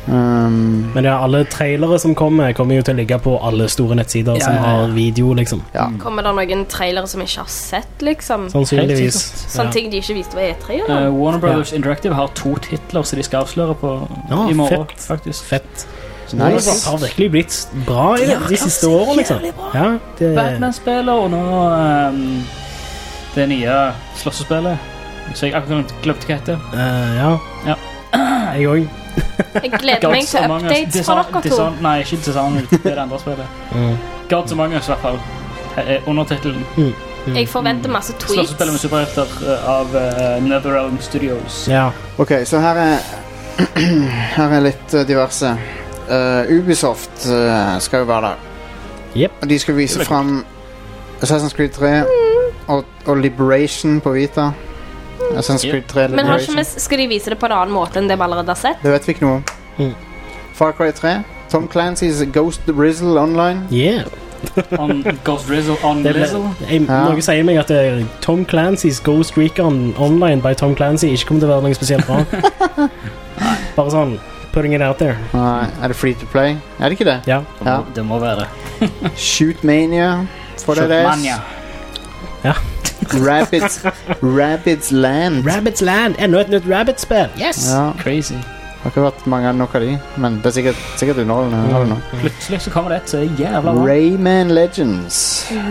Um, Men ja, alle trailere som kommer, kommer jo til å ligge på alle store nettsider Ja, som ja, ja. har video, liksom. ja. Kommer det noen trailere som vi ikke har sett, liksom? Sannsynligvis. Sånne Ja. ting de ikke viste på E tre, Uh, eller? Warner Brothers Interactive har to titler som de skal avsløre på Ja, i morgen, fett. faktisk. Fett. Nice. Det har virkelig blitt bra i det, de siste årene, liksom. Ja, det, Batman-spiller, og nå um, det nye slåssespillet. Så jeg akkurat glemte hva det heter. eh, ja. Ja. Jeg òg. Jeg gleder meg til Among Us. updates fra Dishon- dere to. Dishon- Nei, ikke Dishonored. Det er det andre spillet. Mm. Gods Among Us, i hvert fall. Er undertitelen. Jeg forventer masse tweets. Slåssespillet med superhelter uh, av uh, NetherRealm Studios. Ja. Ok, så her er Her er litt uh, diverse. Uh, Ubisoft uh, skal jo være der. Jep. Og de skal vise fram Assassin's Creed tre og, og Liberation på Vita. Assassin's Creed tre Men har ikke Liberation. vi, skal de vise det på en annen måte enn det vi allerede har sett? Det vet vi ikke noe om. Mm. Far Cry tre. Tom Clancy's Ghost Rizzle Online. Yeah. On Ghost Rizzle on Det ble, Lizzle. jeg, Ja. Noe sier meg at uh, Tom Clancy's Ghost Recon Online by Tom Clancy ikke kommer til å være noe spesielt bra. Bare sånn putting it out there. Nei, er det free to play? Er det ikke det? Ja. Det må, det må være det. Shoot Mania. For det er Mania. Rabbids, Rabbids Land. Rabbit's Land. Enda et nytt Rabbit-spill. Yes! Ja, Crazy. det har ikke vært mange nok av de, men det er sikkert, sikkert underholdende. Mm. har du nå. Plutselig så kommer det et så jævla bra. Rayman Legends.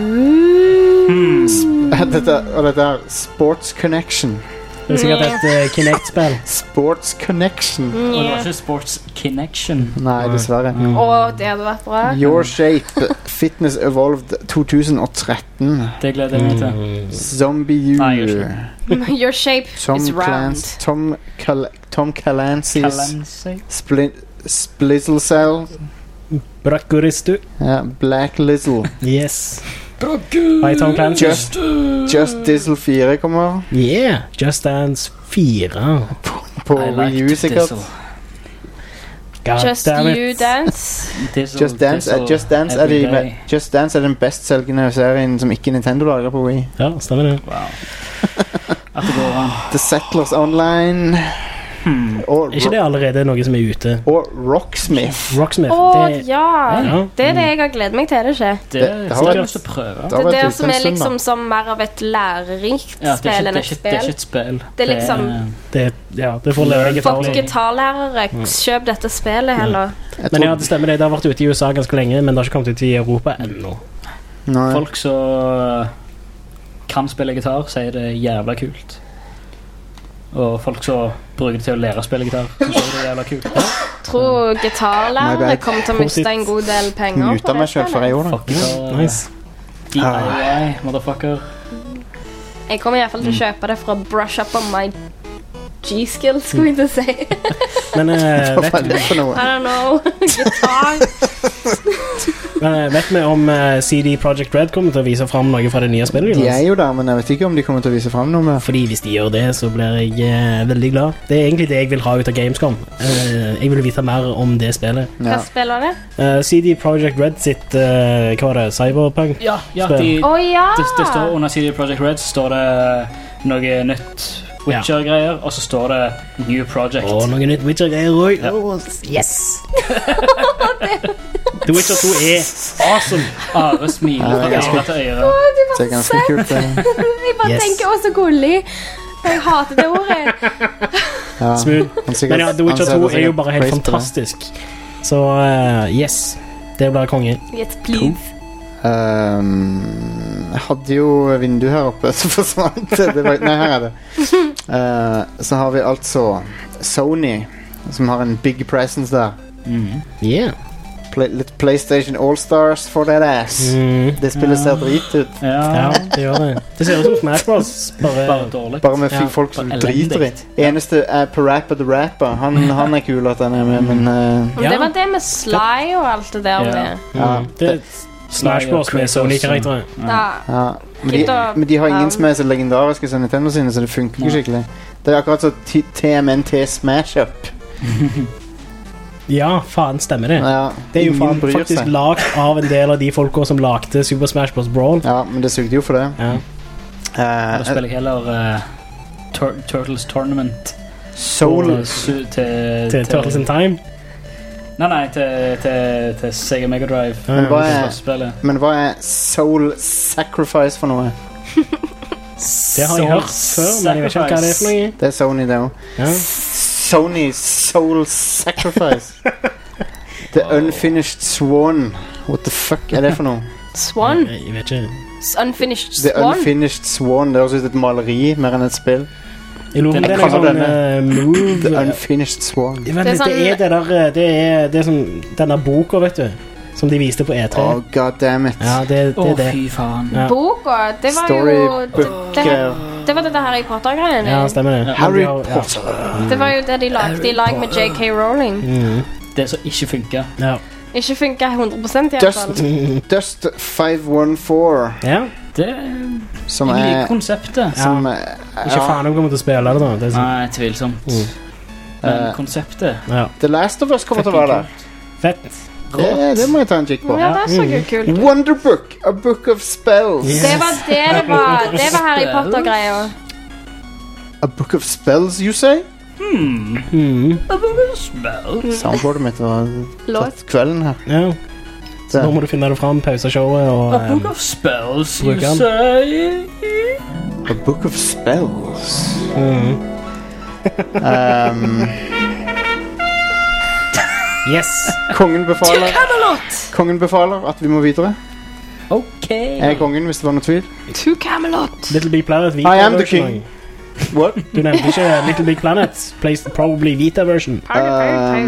Dette, og dette er Sports Connection. Det er sikkert et uh, Kinect-spill. Sports Connection. Og det var Yeah. ikke Sports Connection. Nei, dessverre. Å, det hadde vært bra. Your Shape Fitness Evolved tjuetreden. Det gleder jeg meg til. Mm. Zombie Nei, U. jeg Your shape Tom is round. Clancy Tom, Cal Tom Clancy's Calancy. Spli Splizzle Cell. Brakkoristu. Ja, Black Lizzle. Yes. Hei, Tom Clancy. Just, Just Dizzle fire kommer Yeah. Just Dance fire. på I Wii like U sikkert. Dizzle. God Just damn it. you dance. Dizzle, Just Dance, Dizzle, er, Just, Dance er every de, day. Just Dance er den bestselgende serien som ikke Nintendo lager på Wii. Ja, stemmer det. Wow. At det går an. The Settlers Online og, Er ikke det allerede noe som er ute? og Rocksmith. Rocksmith. Å, det, ja. Ja. Det er det jeg har gledet meg til, det ikke? Det, Det- det det har har jeg vært- lyst til å prøve. Det Det har er vært det ute som en er stund, liksom da. som mer av et lærerikt Ja, det, er spill ikke, enn det, er et ikke, det er ikke spill. et spill. Det er liksom- det, ja, det får leve gitar. For gitarlærere, kjøp dette spillet heller. Jeg Men ja, tror- det stemmer det. Det har vært ute i U S A ganske lenge, men det har ikke kommet ut i Europa ennå. Nei. Folk som kan spille gitar, sier det er jævla kult. Og folk som bruker det til å lære å spille gitar, synes også det er jævla kult. Tror My gitarlærere bad. kommer til å miste en god del penger Muta på meg det selv for jeg spillet. gjorde det. Fuck gitar. Nice. D I Y, motherfucker. Jeg kommer i hvert fall til å kjøpe det for å brush up on my G-skill, skulle jeg til å si. Men, eh, Hva vet, er det for noe? I don't know. Gitar. men eh, vet vi om eh, C D Projekt Red kommer til å vise fram noe fra det nye spillet? De er Jonas? jo der, men jeg vet ikke om de kommer til å vise frem noe mer. Fordi hvis de gjør det, så blir jeg eh, veldig glad. Det er egentlig det jeg vil ha ut av Gamescom. Eh, jeg vil vite mer om det spillet. Hva Ja. spiller det? Eh, C D Projekt Red sitt eh, hva var det? Cyberpunk? Ja, ja Spill. de, Å ja! det, det står under C D Projekt Red så står det noe nytt Witcher-greier, og så står det New Project. Og noe nytt Witcher-greier òg. Ja. Yes! The Witcher to er awesome. Are smiler Ja, fra det er øyre til øyre. Det er ganske kult. Det. Jeg bare Yes. tenker å, så gullig. Jeg hater det ordet. Ja. Smooth. Han sikkert- Men ja, The Witcher han setter to er sikkert jo bare helt pris på det. fantastisk. Så eh, yes. Det blir konge. Yes, please. Um, jeg hadde jo vindu her oppe, så forsvant det. det var, nei, her er det. Uh, så har vi altså Sony, som har en big presence der. Yeah. Play, litt PlayStation All-Stars for that ass. Mm. Det spillet ser drit ut. Ja, Ja, det gjør det. Det ser ut som Smash Bros. Bare, bare dårlig. Bare med Ja, f- folk som bare driter i. elendig. Eneste er Parappa the Rapper. Han, han er kul at han er med, men uh, Men Ja. det var det med Sly og alt det der Ja. med. ja, mm. Det er Smash Bros. med Sony-karakterer. Ja. ja. Men, de, Gitt å- men de har ingen um, som er så legendariske som Nintendo sine, så det funker ikke skikkelig. Det er akkurat så T- T M N T Smash Up. Ja, faen, stemmer det. Ja, Det er jo ingen faen bryr faktisk seg. lagd av en del av de folka som lagde Super Smash Bros. Brawl. Ja, men det sugde jo for det. Ja. Eh, Da spiller jeg heller uh, Tur Turtles Tournament Soul til, su- til, Til Turtles in Time. Nei, nei, til, til, til Sega Mega Drive. Men hva er, men hva er Soul Sacrifice for noe? Det har jeg hørt før, men jeg vet ikke hva det er for noe. Det er Sony, det også. Ja. Sony Soul Sacrifice. The Unfinished Swan. What the fuck er det for noe? Swan? Jeg, jeg vet ikke. Unfinished The Swan? The Unfinished Swan. Det høres ut som et maleri mer enn et spill. Jeg lurer på det er sånn uh, move. The Unfinished Swan. Det er, sånn, det er det der Det er, det er som denne boka, vet du, som de viste på E tre. Oh, god damn it. Ja, det, det er Å, det. fy faen. Ja. Boka, det var Storybook, jo det, det, det var det der Harry Potter-greiene. Ja, stemmer det. Harry Ja, ja. Potter. Det var jo det de lagde i lag med J K Rowling. Mm. Det som ikke funker. Ja. Ikke funker hundre prosent i hvert fall. Dust, Dust fem ett fire. Ja. Det Som jeg liker er konseptet. som, Ja. er- Ikke faen om jeg kommer til å spille det da. Det er sånn. Nei, tvilsomt. Mm. Men Eh, konseptet Ja. The Last of Us kommer til å være der. Fett. Det, det må jeg ta en kikk på. Ja, det så jo kult ut. Wonderbook, A Book of Spells. Yes. Det var det det var. Det var Harry Potter-greia. A Book of Spells, you say? Hmm. Mm. Soundboardet mitt var Låt. tatt kvelden her. Ja. Så nå må du finne det fram, pauseshowet og A book um, of spells, you Bruker den. say? A Book of Spells. mm. Um, Yes. kongen befaler Camelot! Kongen befaler at vi må videre. Ok. Jeg er kongen, hvis det var noe tvil. To Camelot. Little Big Planet Vita I am the version king. også. What? Du nevnte ikke Little Big Planet. Place, probably Vita version. Party, party, party.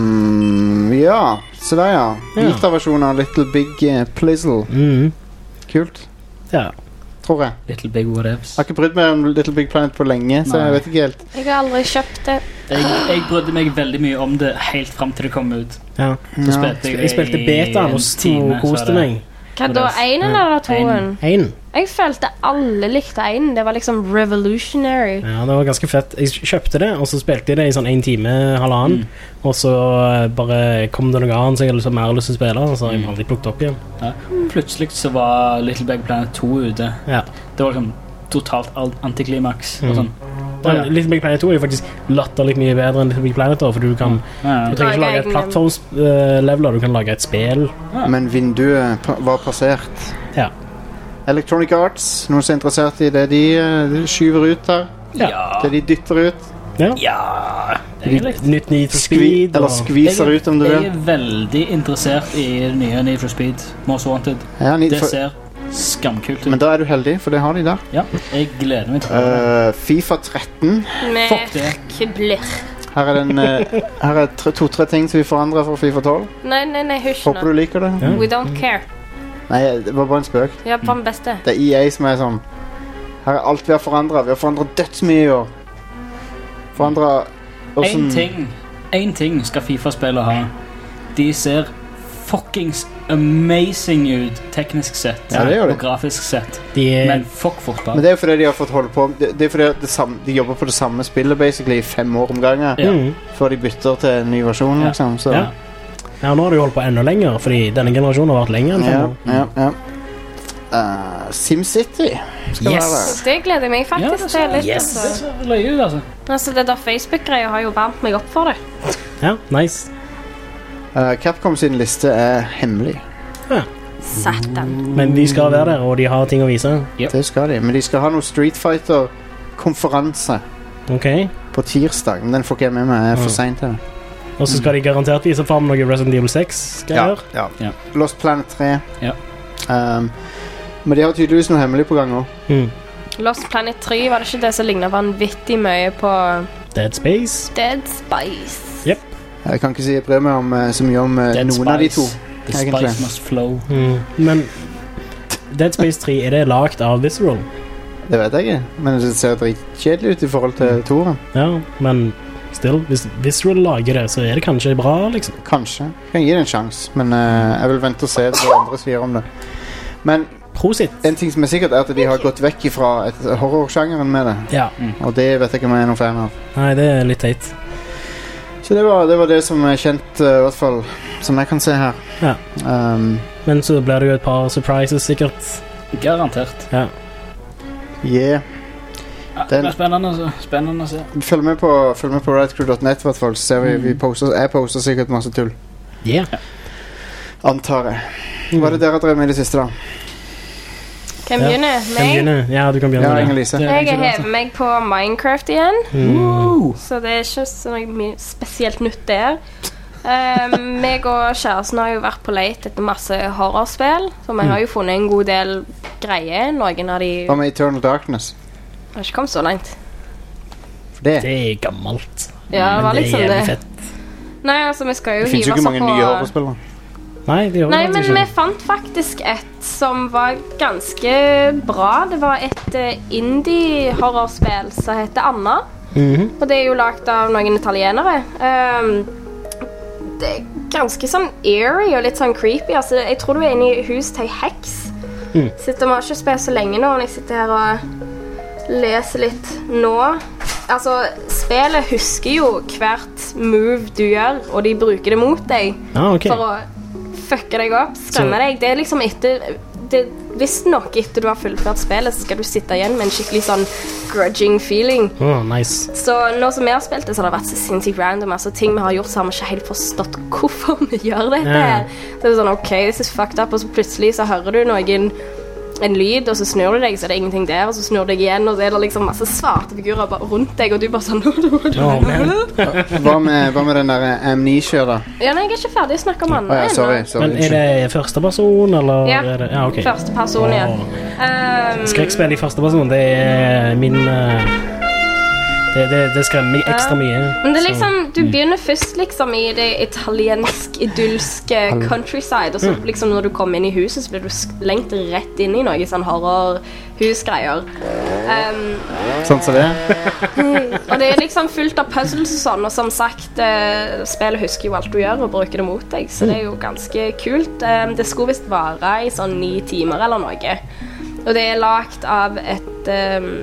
Um, ja, så der ja. Ja. Vita-versjonen av Little Big uh, Plizzle. Mm. Kult, Ja. tror jeg. Little big whatevs. Jeg har ikke brydd meg om Little Big Planet på lenge, så Nei. jeg vet ikke helt. Jeg har aldri kjøpt det. Jeg, jeg brydde meg veldig mye om det helt frem til det kom ut. Ja. Så Ja. spilte jeg, Jeg spilte i betaen en og time, så koste var det- meg. Hva da, einen eller toen? En. Jeg følte alle likte einen. Det var liksom revolutionary. Ja, det var ganske fett. Jeg kjøpte det, og så spilte jeg det i sånn en time, halvannen. Mm. Og så eh, bare kom det noe annet, så jeg hadde liksom mer lyst til å spille, og så har jeg Mm. aldri plukket opp igjen. Ja. Plutselig så var Little Big Planet to ute. Ja. Det var liksom totalt alt antiklimaks. Mm. Og sånn. Men Ja. Little Big Planet to er jo faktisk latterlig mye bedre enn Little Big Planet, da, for du kan Ja, Du ja. trenger ikke lage et Lage egne- plattforms-leveler, du kan lage et spill. Ja. Men vinduet pa var passert. Ja. Electronic Arts, noen som er interessert i det de, uh, de skyver ut her. Ja. Det de dytter ut. Ja. Ja. Egentlig. Nytt Need for Skvi Speed. eller og- skviser Jeg- ut, om du Jeg vil. er veldig interessert i det nye Need for Speed. Most Wanted. Ja, Need Det for- ser skamkult men ut. da er du heldig, for det har de der. Ja, jeg gleder meg til å prøve det. Uh, FIFA tretten. Med Fuck det. kubler. Her er, den, uh, her er tre- to-tre ting som vi forandrer for FIFA tolv. Nei, nei, nei, hysj Håper nå. du liker det. Ja. We don't care. Nei, det var bare en spøk. Ja, på den beste. Det er E A som er sånn. Her er alt vi har forandret. Vi har forandret dødsmye i år. Forandret En ting En ting skal FIFA-spillet ha. De ser fuckings amazing ut teknisk sett. Ja, det gjør de. Og grafisk sett. De er, Men fuck fotball. Men det er jo fordi de har fått holde på Det, det er fordi at det samme, de jobber på det samme spillet basically i fem år om gangen. Ja. mm. Før de bytter til en ny versjon, Ja. liksom. Så, Ja. Ja, nå har de holdt på enda lenger, fordi denne generasjonen har vært lenger enn fem ja, år. ja, ja. Uh, SimCity skal Yes. være Det gleder jeg meg Ja, faktisk det til ser, litt. det Altså. ser løye ut, altså. Altså, det der Facebook-greia har jo varmt meg opp for det. Ja, nice. uh, Capcom sin liste er hemmelig. Satan. Men de skal være der, og de har ting å vise. Yep. Det skal de. Men de skal ha noe Street Fighter-konferanse Ok. på tirsdag. Men den får ikke jeg med meg. Jeg er for Mm. sent til det. Og så skal de garantert vise fram noe Resident Evil seks. Skal jeg Ja, gjøre? ja. Ja. Lost Planet tre. Ja. Um, men de har tydeligvis noe hemmelig på gang òg. Mm. Lost Planet tre, var det ikke det som lignet vanvittig mye på Dead Space. Dead Spice? Jeg kan ikke si jeg bryr meg om, eh, så mye om eh, Dead noen av de to. Spice. The egentlig. spice must flow. Mm. Men Dead Space tre, er det lagt av Visceral? Det vet jeg ikke, men det ser dritkjedelig ut i forhold til toeren. Ja, men still, hvis Visceral lager det, så er det kanskje bra, liksom. Kanskje. Kan gi det en sjanse, men eh, jeg vil vente og se hva andre sier om det. Men Prosit. en ting som er sikkert, er at de har gått vekk fra et horrorsjangeren med det. Ja. Og det vet jeg ikke om jeg er noen fan av. Nei, det er litt teit. Så det var det, var det som er kjent, eh, i hvert fall som jeg kan se her. Ja. Um, Men så blir det jo et par surprises, sikkert. Garantert. Ja. yeah. Ja, det Den- blir spennende, å se. spennende å se. Følg med på, følg med på rightcrew dot net, i hvert fall. Så ser vi, Mm. vi poster, jeg poster sikkert masse tull. Yeah. Antar jeg. Hva er det dere har drevet med i det siste, da? Kan jeg begynne? Meg? Ja, du kan begynne. Ja, Inger-Lise. Jeg har hevet meg på Minecraft igjen. Mm. Så det er ikke så mye spesielt nytt der. Um, meg og kjæresten har jo vært på leit etter masse horrorspill. Så vi har jo funnet en god del greier. Noen av de Hva med Eternal Darkness? Jeg har ikke kommet så langt. For det? Det er gammelt. Ja, det var liksom det. det. Er fett. Nei, altså vi skal jo Det finnes jo hive ikke oss mange på nye horrorspill da. Nei, det gjør Nei, det men ikke. vi fant faktisk et som var ganske bra. Det var et uh, indie-horrorspill som heter Anna. Mhm. Og det er jo lagt av noen italienere. Um, det er ganske sånn eerie og litt sånn creepy. Altså, jeg tror du er inne i huset til en heks. Mm. Sitter, vi har ikke spilt så lenge nå, når jeg sitter her og leser litt nå. Altså, spillet husker jo hvert move du gjør, og de bruker det mot deg Ah, ok. for å fucke deg opp, skremme Så- deg. Det er liksom etter det, Hvis nok etter du har fullført spillet, så skal du sitte igjen med en skikkelig sånn grudging feeling. Oh, nice. Så nå som vi har spilt det, så har det vært så sinnssykt random. Altså ting vi har gjort, så har vi ikke helt forstått hvorfor vi gjør dette Ja. her. Det er sånn, ok, this is fucked up, og så plutselig så hører du noen en lyd, og så snur du deg, så er det ingenting der, og så snur du deg igjen, og så er det liksom masse svarte figurer bare rundt deg, og du bare sånn Oh, man. Hva med, hva med den der Amnesia, da? Ja, nei, jeg er ikke ferdig å snakke om Å andre ja, sorry, ennå. sorry. Men er det første person, eller Ja, er det... Ja, ok. første person, ja. Åh. Um, Skrekkspill i første person, det er min... eh, det, det, det skremmer meg ekstra mye. Men det er så- liksom, du begynner først liksom i det italiensk, idylske countryside, og så liksom når du kommer inn i huset, så blir du lengt rett inn i noe sånn horrorhusgreier. Um, Sånn som det? og det er liksom fullt av puzzles og sånn, og som sagt, uh, spillet husker jo alt du gjør og bruker det mot deg, så det er jo ganske kult. Um, det skulle visst vare i sånn ni timer eller noe. Og det er lagt av et... Um,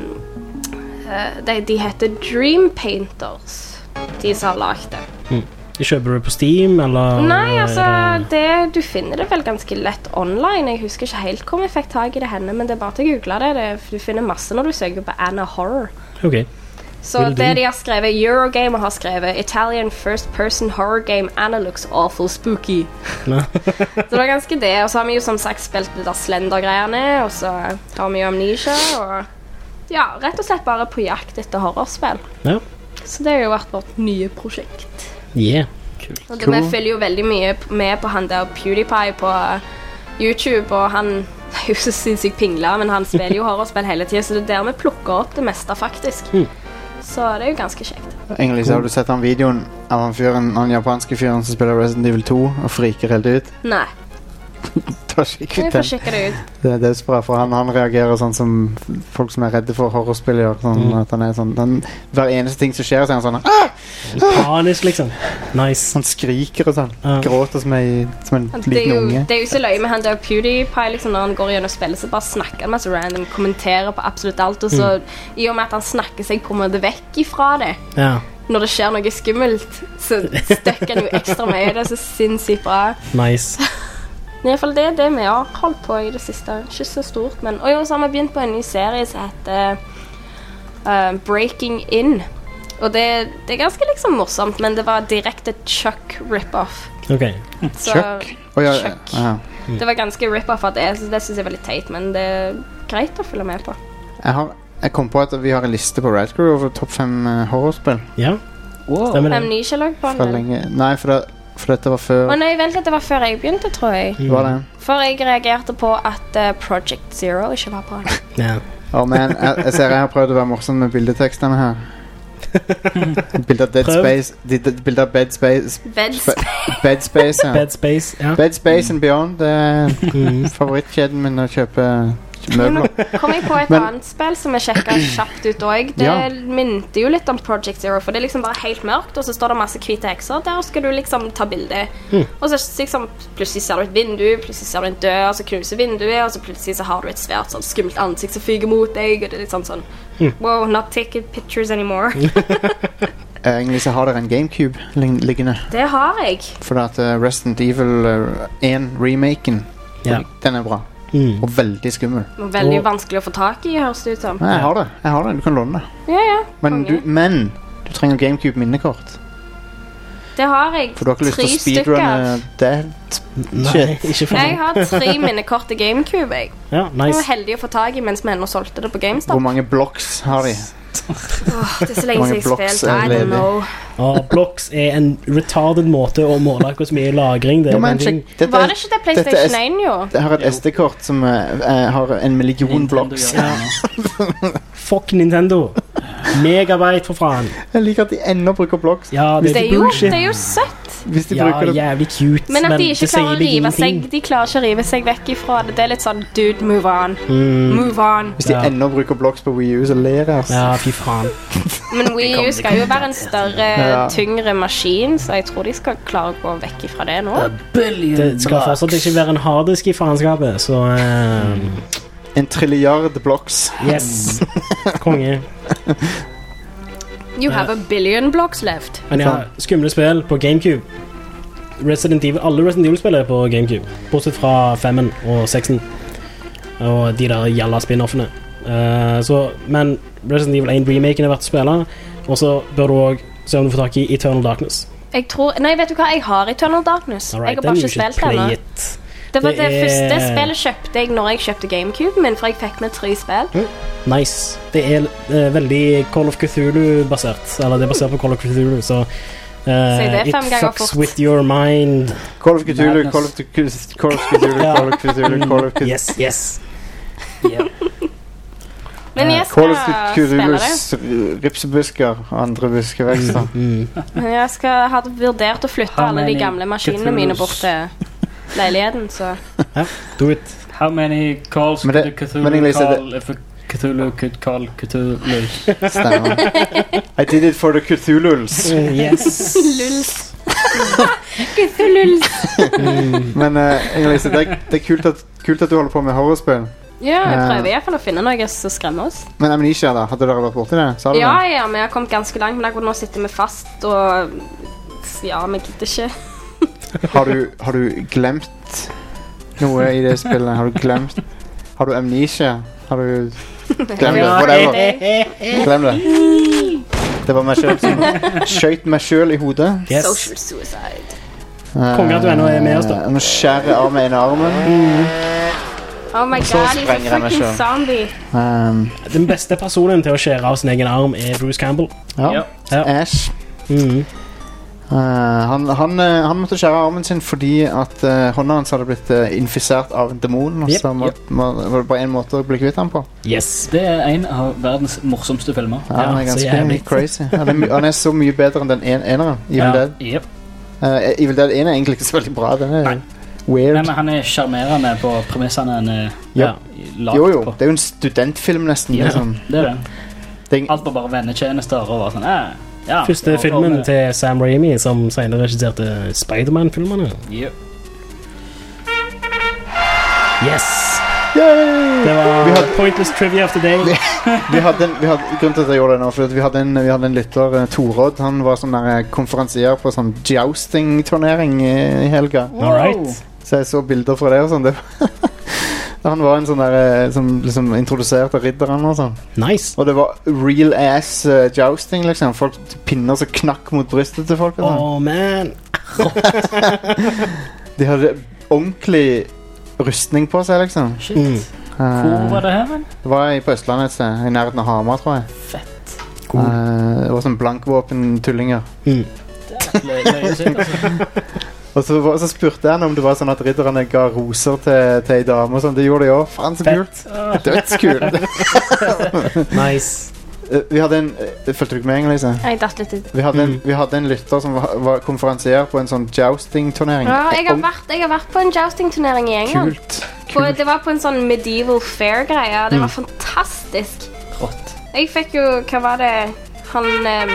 uh, de, de heter Dream Painters, de som har lagt det. Mm. Kjøper du på Steam, eller? Nei, altså, er det- det, du finner det vel ganske lett online. Jeg husker ikke helt hvor jeg fikk tag i det henne, men det er bare til å google det. det. Du finner masse når du søker på Anna Horror. Ok. Så Will do. det de har skrevet, Eurogamer har skrevet Italian first person horror game Anna looks awful spooky. Nei. Så det var ganske det. Og så har vi jo som sagt spilt det der Slender-greiene, og så har vi jo Amnesia, og ja, rett og slett bare på jakt etter horrorspill. Ja. Så det har jo vært vårt nye prosjekt. Yeah. Og det, vi følger jo veldig mye p- med på han der PewDiePie på YouTube, og han er jo så sinnssykt pingla, men han spiller jo horrorspill hele tiden, så det er der vi plukker opp det meste, faktisk. Mm. Så det er jo ganske kjekt. Inger-Lise, har du sett den videoen av han fyren, han japanske fyren som spiller Resident Evil to og friker helt ut? Nei, Ta skikk vi ut får den. sjekke det ut. Det, det er så bra, for han, han reagerer sånn som folk som er redde for horrorspill gjør. Sånn, Mm. at han er sånn, han, hver eneste ting som skjer, så er han sånn ah! Panisk, liksom. Nice. Han skriker og sånn. Ja. Gråter som, ei, som en Det er, liten jo, unge. det er jo så løye med han der PewDiePie, liksom, når han går gjennom spillet, så bare snakker han masse random, kommenterer på absolutt alt, og så i og med at han snakker seg på en måte vekk ifra det, Ja. når det skjer noe skummelt, så støkker han jo ekstra mye. Det er så sinnssykt bra. Nice. I hvert fall det er det vi har holdt på i det siste. Ikke så stort, men... Og jo, så har vi begynt på en ny serie som heter uh, Breaking In. Og det, det er ganske liksom morsomt, men det var direkte Chuck rip-off. Ok. Så- Chuck? Å, ja, Chuck. ja. Det var ganske rip-off av det, så det synes jeg var litt teit, men det er greit å følge med på. Jeg, har, jeg kom på at vi har en liste på Radcrew over topp fem uh, horrorspill. Ja. Wow. Stemmer det. Amnesia lå på Fra den. lenge. Nei, for, det, for dette var før. Å nei, vent litt, det var før jeg begynte, tror jeg. Det var det. For jeg reagerte på at uh, Project Zero ikke var på den. Ja. Å, men jeg, jeg ser jeg har prøvd å være morsom med bildetekstene her. Bilde av Dead Prøv. Space de, de, Bilde av Bed Space Bed Sp Bed Space, ja. Bed Space, ja. Bed Space and Beyond. Det er Mm. favorittkjeden min å kjøpe møbler. Kom jeg på et Men- annet spill som jeg sjekket kjapt ut også. Det Ja. minte jo litt om Project Zero, for det er liksom bare helt mørkt, og så står det masse hvite hekser. Der skal du liksom ta bilde. Mm. Og så liksom, plutselig ser du et vindu, plutselig ser du en dør, så knuser vinduet, og så plutselig så har du et svært sånn skummelt ansikt som fyger mot deg, og det er litt sånn sånn, Mm. wow, not taking pictures anymore. Eh, Egentlig så har dere en GameCube ling- liggende. Det har jeg. For at uh, Resident Evil uh, one remaken, Ja. den er bra. Mm. Og veldig skummel. Og veldig Og- vanskelig å få tak i, høres det ut som. Nei, jeg har det. Jeg har det. Du kan låne det. Ja, ja. Men konge. du, men du trenger GameCube minnekort. Det har jeg. For du har ikke lyst tre til å speedrunne det? Nei, ikke for Jeg har tre minnekort til GameCube, jeg. Ja, Jeg var nice. heldig å få tag i mens vi ennå solgte det på GameStop. Hvor mange blocks har de? Åh, det er så lenge Mange siden jeg blocks spilte. er I ledig. don't know. Og Blocks er en retarded måte å måle hvor mye lagring det er. Jo, men på en ting. sjekk, dette, Var det ikke det dette er- PlayStation én, jo? Jeg har et S D-kort som eh, eh, har en million Nintendo blocks. gjør det nå. Fuck Nintendo. Megabyte, for faen. Jeg liker at de ennå bruker blocks. Ja, det, Det er er jo, bullshit. det er jo søtt. Hvis de Ja, bruker det jævlig cute, Men at de det ikke sier klarer å deg rive seg ingenting. De klarer ikke å rive seg vekk ifra det. Det er litt sånn dude, move on. Mm. Move on. Hvis de Ja. ennå bruker blocks på Wii U, så ler jeg. ass. Ja, fy faen. Men Wii U skal jo være en større, Ja. tyngre maskin, så jeg tror de skal klare å gå vekk ifra det nå. Billion Det skal blocks. fortsatt ikke være en harddisk i faenskapet, så eh, En trilliard blocks. yes. Konge. You have a billion blocks left. Men ja, skumle spill på GameCube. Resident Evil, alle Resident Evil-spill er på GameCube, bortsett fra femmen og seksen. Og de der jalla spin-offene. Eh, så, men Resident Evil én remaken er verdt å spille, og så bør du også se om du får tak i Eternal Darkness. Jeg tror, nei, vet du hva? Jeg har Eternal Darkness. Alright, jeg har den bare er jo ikke ikke spilt ennå. playet. Det var Det det, er- første spillet kjøpte jeg når jeg kjøpte GameCube min, for jeg fikk med tre spill. Nice. Det er eh, veldig Call of Cthulhu-basert. Eller det er basert på Call of Cthulhu, så eh, Så det er it fem ganger fucks fort. with your mind. Call of Cthulhu, Madness. Call of Cthulhu, Call of Cthulhu, Ja. Call of Cthulhu, Call of Cthulhu. Yes, yes. Men jeg Call skal of spille det. Cthulhus ripsebusker og andre buskevekster. Mm. Men jeg skal, hadde vurdert å flytte How alle de many gamle maskinene mine bort til leiligheten, så Do it. How many calls Men could det- a Cthulhu men egentlig så er call if a Cthulhu could call Cthulhu? Stemmer. I did it for the Cthulhuls. Yes. Luls. Cthulhuls. Men uh, egentlig, så det, er, det er kult at, kult at du holder på med horrorspill. Ja, jeg prøver i hvert fall å finne noe som skremmer oss. Men Amnesia, da? Hadde dere vært borti det? Sa du Ja, det? ja, vi har kommet ganske langt, men akkurat nå sitter vi fast, og ja, vi gidder ikke. Har du, har du glemt noe i det spillet? Har du glemt Har du Amnesia? Har du Glem det. Whatever. Glem det. Det var meg selv som skjøt meg selv i hodet. Yes. Social suicide. Konge at du ennå er med oss, da. Eh, Nå skjærer jeg av med ene armen. Oh my Så god, he's a sprenger jeg meg freaking selv. zombie. Um, Den beste personen til å skjære av sin egen arm er Bruce Campbell. ja. Ja. Ja. Ash. Mhm. Uh, han, han, uh, han måtte skjære armen sin fordi at uh, hånda hans hadde blitt uh, infisert av en demon. Og Yep, så må, må, var det bare en måte å bli kvitt han på. Yes. Det er en av verdens morsomste filmer. Ja, han er så ganske jævlig. crazy. Han er, my- han er så mye bedre enn den en, eneren. Evil Ja. Dead. Yep. Uh, Evil Dead en er egentlig ikke så veldig bra. Den er Nei. weird. Men han er sjarmerende på premissene han er Ja. lagd Jo, jo. på. Det er jo en studentfilm, nesten. Ja, Liksom. det er det. Det er, ing- Alt var bare vennetjenester og var sånn eh, ja, Første og- filmen og- til Sam Raimi, som senere regisserte Spider-Man-filmene. Yep. Yes! Yay! Det var Vi hadde- pointless trivia of the day. vi hadde en, vi hadde, grunnen til at jeg gjorde det nå, for at vi hadde en, vi hadde en lytter, uh, Torodd. Han var sånn der eh, konferansier på sånn jousting-turnering i, i helga. All right. Så jeg så bilder fra det og sånn. Det, han var en sånn der eh, som liksom introduserte ridderen og sånn. Nice. Og det var real ass uh, jousting, liksom. Folk, pinner som knakk mot brystet til folk. Og sånn. Oh, man. De hadde ordentlig rustning på seg, liksom. Shit. Mm. Hvor var Uh, det her, men? det var i- på Østlandet et sted, i nærheten av Hamar, tror jeg. Fett. Cool. Uh, det var sånn blankvåpen-tullinger. Mm. Lø- løye sitt, altså. Og så, var- så spurte han om det var sånn at ridderne ga roser til, til ei dame og sånn. Det gjorde de òg. Faen, så kult. Dødskult. Nice. Uh, vi hadde en uh, Følte du ikke med en gang, Lise? Jeg datt litt ut. Vi hadde, en, Mm. vi hadde en lytter som var, var konferansier på en sånn jousting-turnering. Ja, jeg har Om- vært, jeg har vært på en jousting-turnering i England. Kult. På, Kult. det var på en sånn medieval fair-greie. Det Mm. var fantastisk. Rått. Jeg fikk jo Hva var det? Han eh,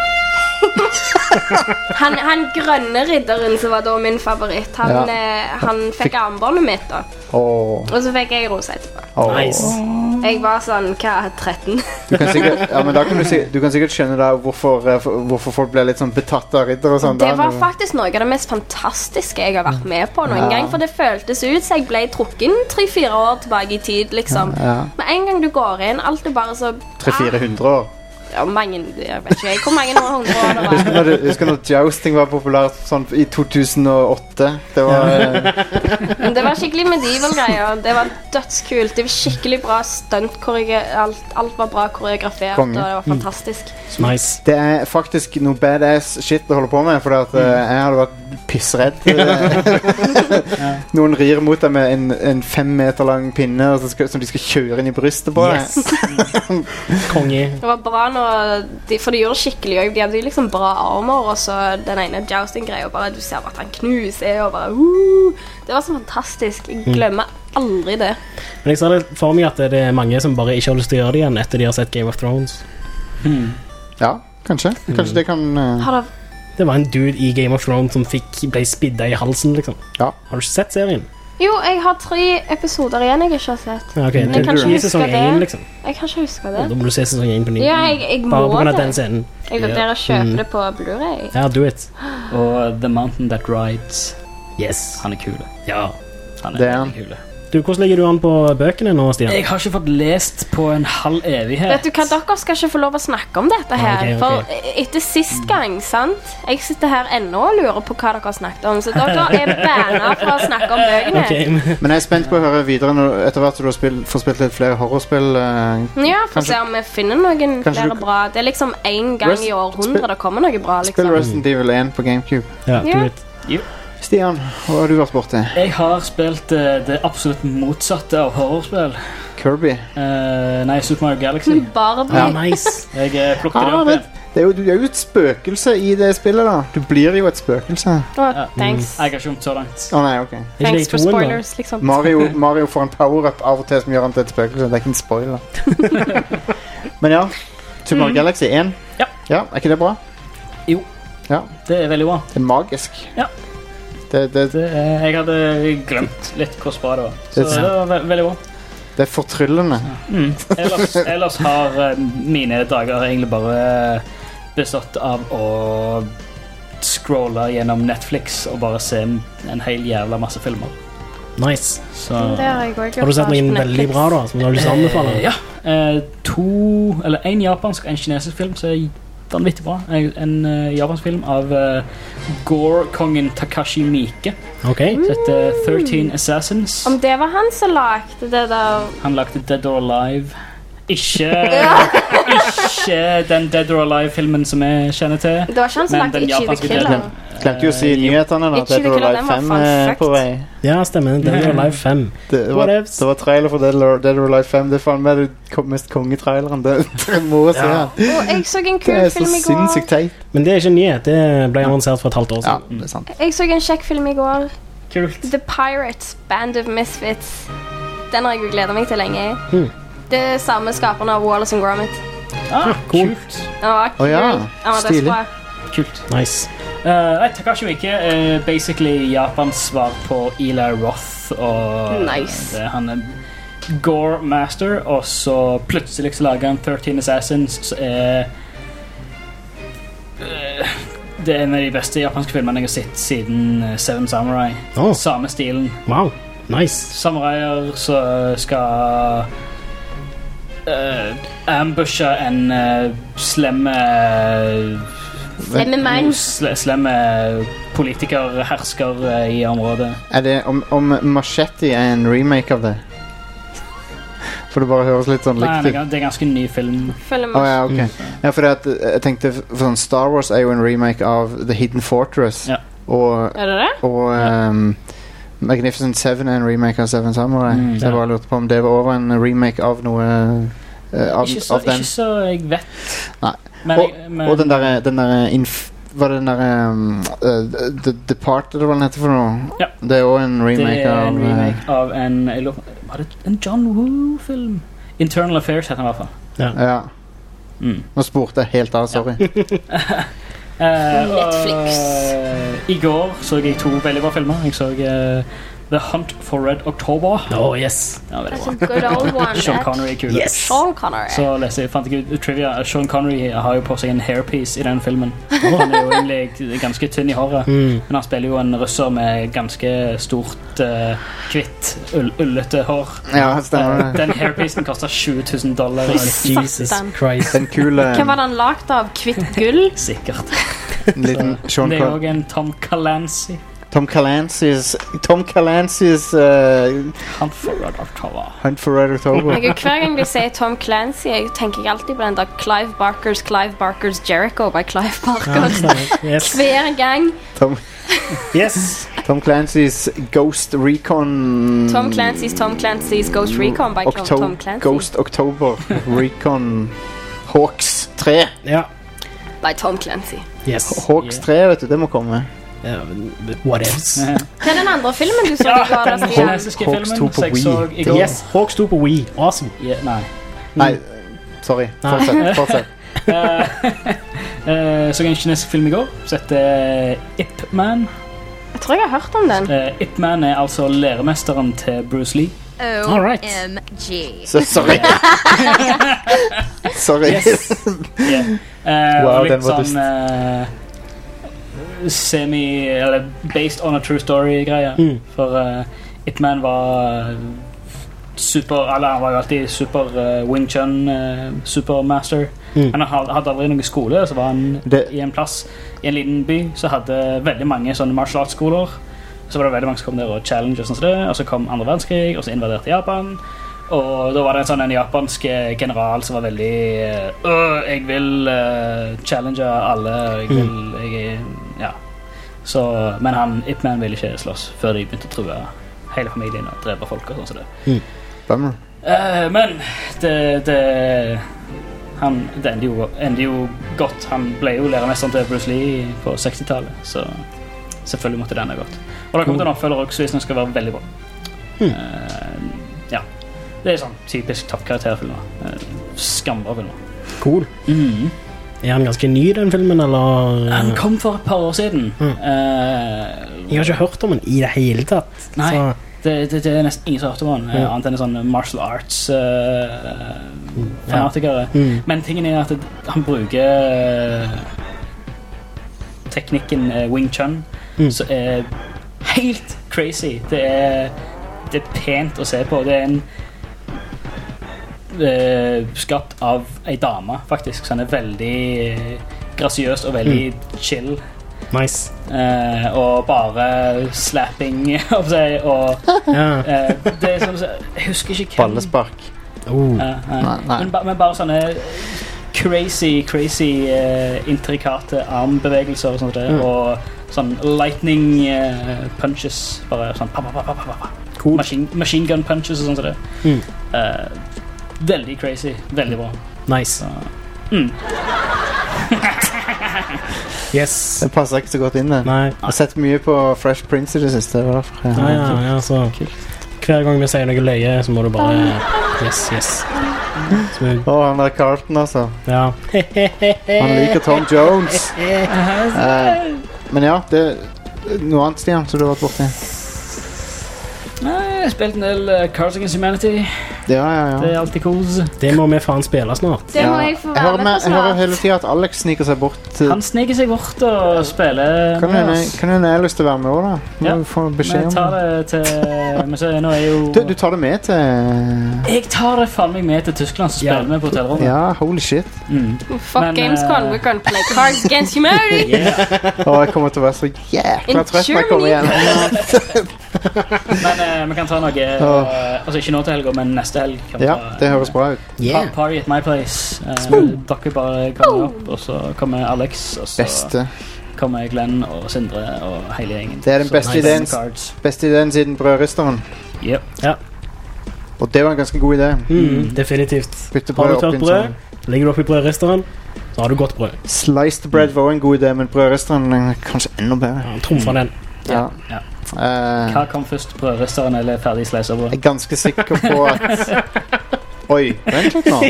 han, han grønne ridderen som var da min favoritt. Han, Ja. eh, han fikk Fikk- armbåndet mitt, da. Åh, Og så fikk jeg rosa etterpå. åh. Nice. Jeg var sånn hva, tretten? Du kan sikkert, ja, men da kan du, si, du kan sikkert skjønne da hvorfor, eh, for- hvorfor folk ble litt sånn betatt av ridder og sånn. Det da, var når- faktisk noe av det mest fantastiske jeg har vært med på noen Ja. gang. For det føltes ut som jeg ble trukket tre-fire år tilbake i tid, liksom. Ja, Med en gang du går inn, alt er bare så tre-fire hundre år. Ja, mange, jeg vet ikke hvor mange hundre år det var. Husker når, du, husker når jousting var populært sånn i to tusen og åtte? Det var Men det var skikkelig medieval-greier. Det var dødskult. Det var skikkelig bra stunt. Alt, alt var bra koreografert, Konge. og det var fantastisk. Mm. Nice. Det er faktisk noe badass shit å holde på med, for at, uh, jeg hadde vært pissredd. Noen rir mot deg med en, en fem meter lang pinne og så skal, som de skal kjøre inn i brystet på deg. Yes. Konge. Det var bra når de, for de gjorde det skikkelig også. De hadde liksom bra armor, og så den ene jousting-greia, bare du ser at han knuser, og bare uh, det var så fantastisk. Jeg glemmer aldri det. Men jeg sa det for meg at det er mange som bare ikke har lyst til å gjøre det igjen etter de har sett Game of Thrones. Hmm. Ja, kanskje. Kanskje det kan uh... Har det Det var en dude i Game of Thrones som fikk, ble spidda i halsen, liksom. Ja. Har du ikke sett serien? Jo, jeg har tre episoder igjen jeg ikke har sett. Ja, okay. Jeg Det kan er ikke i huske sesong det. én, liksom. Jeg kan ikke huske det. Da må du se sesong én på ny. Ja, jeg, jeg Bare på må grunn av det. den scenen. Jeg vurderer å kjøpe Mm. det på Blu-ray. Ja, do it. Og The Mountain That Rides. Yes. Han er kul. Ja. Han er Det er han. veldig kul. Du, hvordan ligger du an på bøkene nå, Stian? Jeg har ikke fått lest på en halv evighet. Vet du hva, dere skal ikke få lov å snakke om dette her. Ah, ok, ok. For etter sist gang, sant? Jeg sitter her ennå og lurer på hva dere har snakket om. Så dere er bannet fra å snakke om bøkene. Okay. Men jeg er spent på å høre videre når, etter hvert som du har spilt, får spilt litt flere horrorspill. Uh, Ja, for å se om vi finner noen kanskje flere du- bra. Det er liksom en gang Rest- i århundret det kommer noe bra, Spill liksom. Resident Evil én på GameCube. Ja, do Ja. it. Stian, hva har du vært borte? Jeg har spilt eh, det absolutt motsatte av horrorspill. Kirby. Eh, nei, Super Mario Galaxy. Barbie. Ja, nice. Jeg eh, plukket det Ah, opp det, igjen. det er jo, du er jo et spøkelse i det spillet, da. Du blir jo et spøkelse. Å, Ja. thanks. Jeg har ikke kommet så langt. Å nei, ok. Er ikke Thanks det for i toen, da? spoilers, liksom. Mario, Mario får en power-up av og til som gjør han til et spøkelse. Det er ikke en spoiler. Men ja, Super Mario Galaxy én. Ja. Ja, er ikke det bra? Jo. Ja, Det er veldig bra. det er magisk. Ja. Det, det, Det, eh, jeg hadde glemt litt hvor bra det var. Så Det- det var ve veldig bra. det er fortryllende. Mm. Ellers, ellers har eh, mine dager egentlig bare bestått av å scrolle gjennom Netflix og bare se en hel jævla masse filmer. Nice. Så Det har jeg også Har du sett gjort noen på veldig Netflix. bra, da? Som du har lyst til å anbefale? Eh, ja. Eh, to Eller en japansk og en kinesisk film som er vanvittig bra. En, en uh, japansk film av uh, Gore-kongen Takashi Miike. Ok. Som heter thirteen Assassins. Om det var han som lagde det der. Han lagde Dead or Alive. Ikke, ikke den Dead or Alive-filmen som jeg kjenner til. Det var ikke han som Men lagde den Itchy the japanske Killer. delen. Glemte jo å si Eh, jo. nyhetene da. Itchy Dead the or Killer, Alive den var fem faen er fucked. på vei. Ja, stemmer. Dead or Alive fem. Det var, Whatevs. det var trailer for Dead or, Dead or Alive fem. Det er faen meg det kom mest kongetraileren. Det dere må se Ja. den. Og jeg så en Det kul er så film i går. sinnssykt teit. Men det er ikke en nyhet. Det ble annonsert for et halvt år Ja, siden. det er sant. Jeg så en kjekk film i går. Kult. The Pirates, Band of Misfits. Den har jeg jo gledet meg til lenge. Hmm. Det er samme skaperne av Wallace and Gromit. Ah, Cool. kult. Den var Å kul. ja, Den var stilig. dødsbra. Kult. Nice. Uh, nei, Takashi Miike er basically Japans svar på Eli Roth. Og Nice. det, han er Gore Master, og så plutselig så lager han thirteen Assassins, som er eh, det er en av de beste japanske filmene jeg har sett siden eh, Seven Samurai. Å. Samme stilen. Wow. Nice. Samuraier som skal uh, ambushe en uh, slemme Slemme mann. sl slemme politiker, hersker uh, i området. Er det om, om Machete er en remake av det? For det bare høres litt sånn Nei, likt det ut. er det er ganske ny film. Følger Å med. ja, ok. Ja, for det at, eh, jeg tenkte for sånn Star Wars er jo en remake av The Hidden Fortress. Ja. Og, Er det det? og um, Magnificent Seven er en remake av Seven Samurai. Mm, så jeg ja. bare lurte på om det var over en remake av noe eh, av, Ikke så, av den. ikke så jeg vet. Nei. Men, Og, jeg- men og den derre den der inf... Var det den derre um, uh, The Departed, hva den heter for noe? Ja. Det er òg en det remake er av en eh, remake av en jeg lurer på- Var det en John Woo-film? Internal Affairs heter den i hvert fall. Ja. Mm. Nå spurte jeg helt av, sorry. Eh, Netflix. og, I går så jeg to veldig bra filmer. Jeg så eh, The Hunt for Red October. Oh, yes. Ja, veldig That's a bra. good old one. Sean Connery er kul. Yes. Sean Connery. Så leser jeg, fant jeg ut trivia. Sean Connery har jo på seg en hairpiece i den filmen. Han er jo egentlig ganske tynn i håret, Mm. men han spiller jo en russer med ganske stort uh, hvitt, ull ullete hår. Ja, stemmer det. Uh, den hairpiecen koster tjue tusen dollar. Jesus Satan. Christ. Den kule Hvem var den lagt av? Kvitt gull? Sikkert. en liten Sean Det er jo Con- også en Tom Clancy. Tom Clancy's Tom Clancy's uh, Hunt for Red October. Hunt for Red October. Jeg, hver gang de sier Tom Clancy, jeg tenker jeg alltid på den der Clive Barkers Clive Barkers Jericho by Clive Barker. Yes. Hver gang. Tom, Yes. Tom Clancy's Ghost Recon Tom Clancy's Tom Clancy's Ghost Recon by Octo- Tom Clancy. Ghost October Recon Hawks tre. Ja. By Tom Clancy. Yes. Hawks tre, vet du, det må komme. Ja, what else? Hva er den andre filmen du så i går, da, Den Stian? kinesiske Hawks filmen to på som jeg Wii. så i går. Yes, Hawks to på Wii. Awesome. Ja, nei. Nei, sorry. Fortsett. fortsett. Uh, så en kinesisk film i går som heter Ip Man. Jeg tror jeg har hørt om den. Uh, Ip Man er altså læremesteren til Bruce Lee. All right. O M G. Så sorry. sorry. Yeah. Uh, Wow, og litt den var sånn uh, semi Eller based on a true story-greie. Mm. For uh, Ip Man var super Eller han var jo alltid super uh, Wing Chun uh, supermaster. Mm. Han hadde hadde aldri noen skole. Så var han Det- i en plass i en liten by så hadde veldig mange sånne martial arts-skoler. Så var det veldig mange som kom der og challenge og sånn som det. Og så kom andre verdenskrig, og så invaderte Japan. Og da var det en sånn en japansk general som var veldig øh, jeg vil uh, challenge alle. Jeg vil, jeg, ja. Så, men han, Ip Man ville ikke slåss før de begynte å true hele familien og drepe folk og sånn som det. Mm. Bummer. Eh, men det, det han, det endte jo, endte jo godt. Han ble jo læremesteren til Bruce Lee på sekstitallet, så selvfølgelig måtte det ende godt. Og det kommer til en oppfølger også, hvis den skal være veldig bra. Mm. Eh, ja. Det er sånn typisk toppkarakterfilmer. Uh, Skambra filmer. Cool. Mm. Er han ganske ny, den filmen, eller? Han kom for et par år siden. Mm. Eh, Jeg har ikke hørt om den i det hele tatt. Nei. Så, det, det, det er nesten ingen som har hørt om han, Ja. uh, annet enn sånn martial arts uh, fanatikere. Mm. Men tingen er at det, han bruker uh, teknikken uh, Wing Chun, Mm. som er helt crazy. Det er, det er pent å se på. Det er en uh, skapt av ei dame, faktisk, så han er veldig uh, grasiøs og veldig chill. nice. Eh, og bare slapping av seg og Ja. eh, det er sånn jeg husker ikke hvem Ballespark. Oh. Eh, eh, Nei, nei. Men, ba, men bare sånne crazy crazy eh, intrikate armbevegelser og sånt der, Mm. og sånn lightning eh, punches bare sånn pa, pa, pa, pa, pa, pa. Cool. Machine, machine gun punches og sånt der. Mm. Eh, veldig crazy, veldig bra. Nice. Så, mm. Yes. Det passer ikke så godt inn, det. Nei. Jeg har sett mye på Fresh Prince i det siste. Det var derfor jeg- Ja, ja, ja, så hver gang vi sier noe løye, så må du bare yes, yes. Smooth. Å, han der Carlton, altså. Ja. Han liker Tom Jones. Eh, men ja, det noe annet, Stian, som du har vært borti. Nei, jeg har spilt en del uh, Cards Against Humanity. Ja, ja, Det ja. er alltid kos. Det må vi faen spille snart. Det må Ja. jeg få Jeg hører, være med med, på jeg hører snart. hele tiden at Alex sniker seg bort. til- Han sniker seg bort og spiller Kan med hende oss. kan hende jeg har lyst til å være med også, da. Må Ja. du få beskjed Vi om tar det. det til Men så nå er jo Du, du tar det med til Jeg tar det faen meg med til Tyskland, så Ja. spiller vi på hotellrommet. Ja, holy shit. Mm. Fuck Men, Gamescom, eh, we're gonna play Cards Against Humanity. Yeah. Og jeg kommer til å være så jækla In trøtt når jeg kommer Germany. igjen. Men eh, vi kan ta noe Åh. eh, Altså ikke nå til helga, men neste helg. Kan vi Ja, ta, det høres bra ut. Yeah. Pa- Party at my place. Eh, dere bare kommer opp, og så kommer Alex, og så Beste. kommer Glenn og Sindre og hele gjengen. Det er den Så beste nice. ideen. Cards. Beste ideen siden brødristeren. Yep. Og det var en ganske god idé. Mm, definitivt. Bytte Har brød du opp i tørt en brød, sånn. legger du opp i brødristeren, så har du godt brød. Sliced bread var også en god idé, men brødristeren er kanskje enda bedre. Ja, Trumfer den. Ja. Ja. Eh, Hva kom først, brødristeren eller ferdig slicerbrød? jeg er ganske sikker på at Oi, vent litt nå.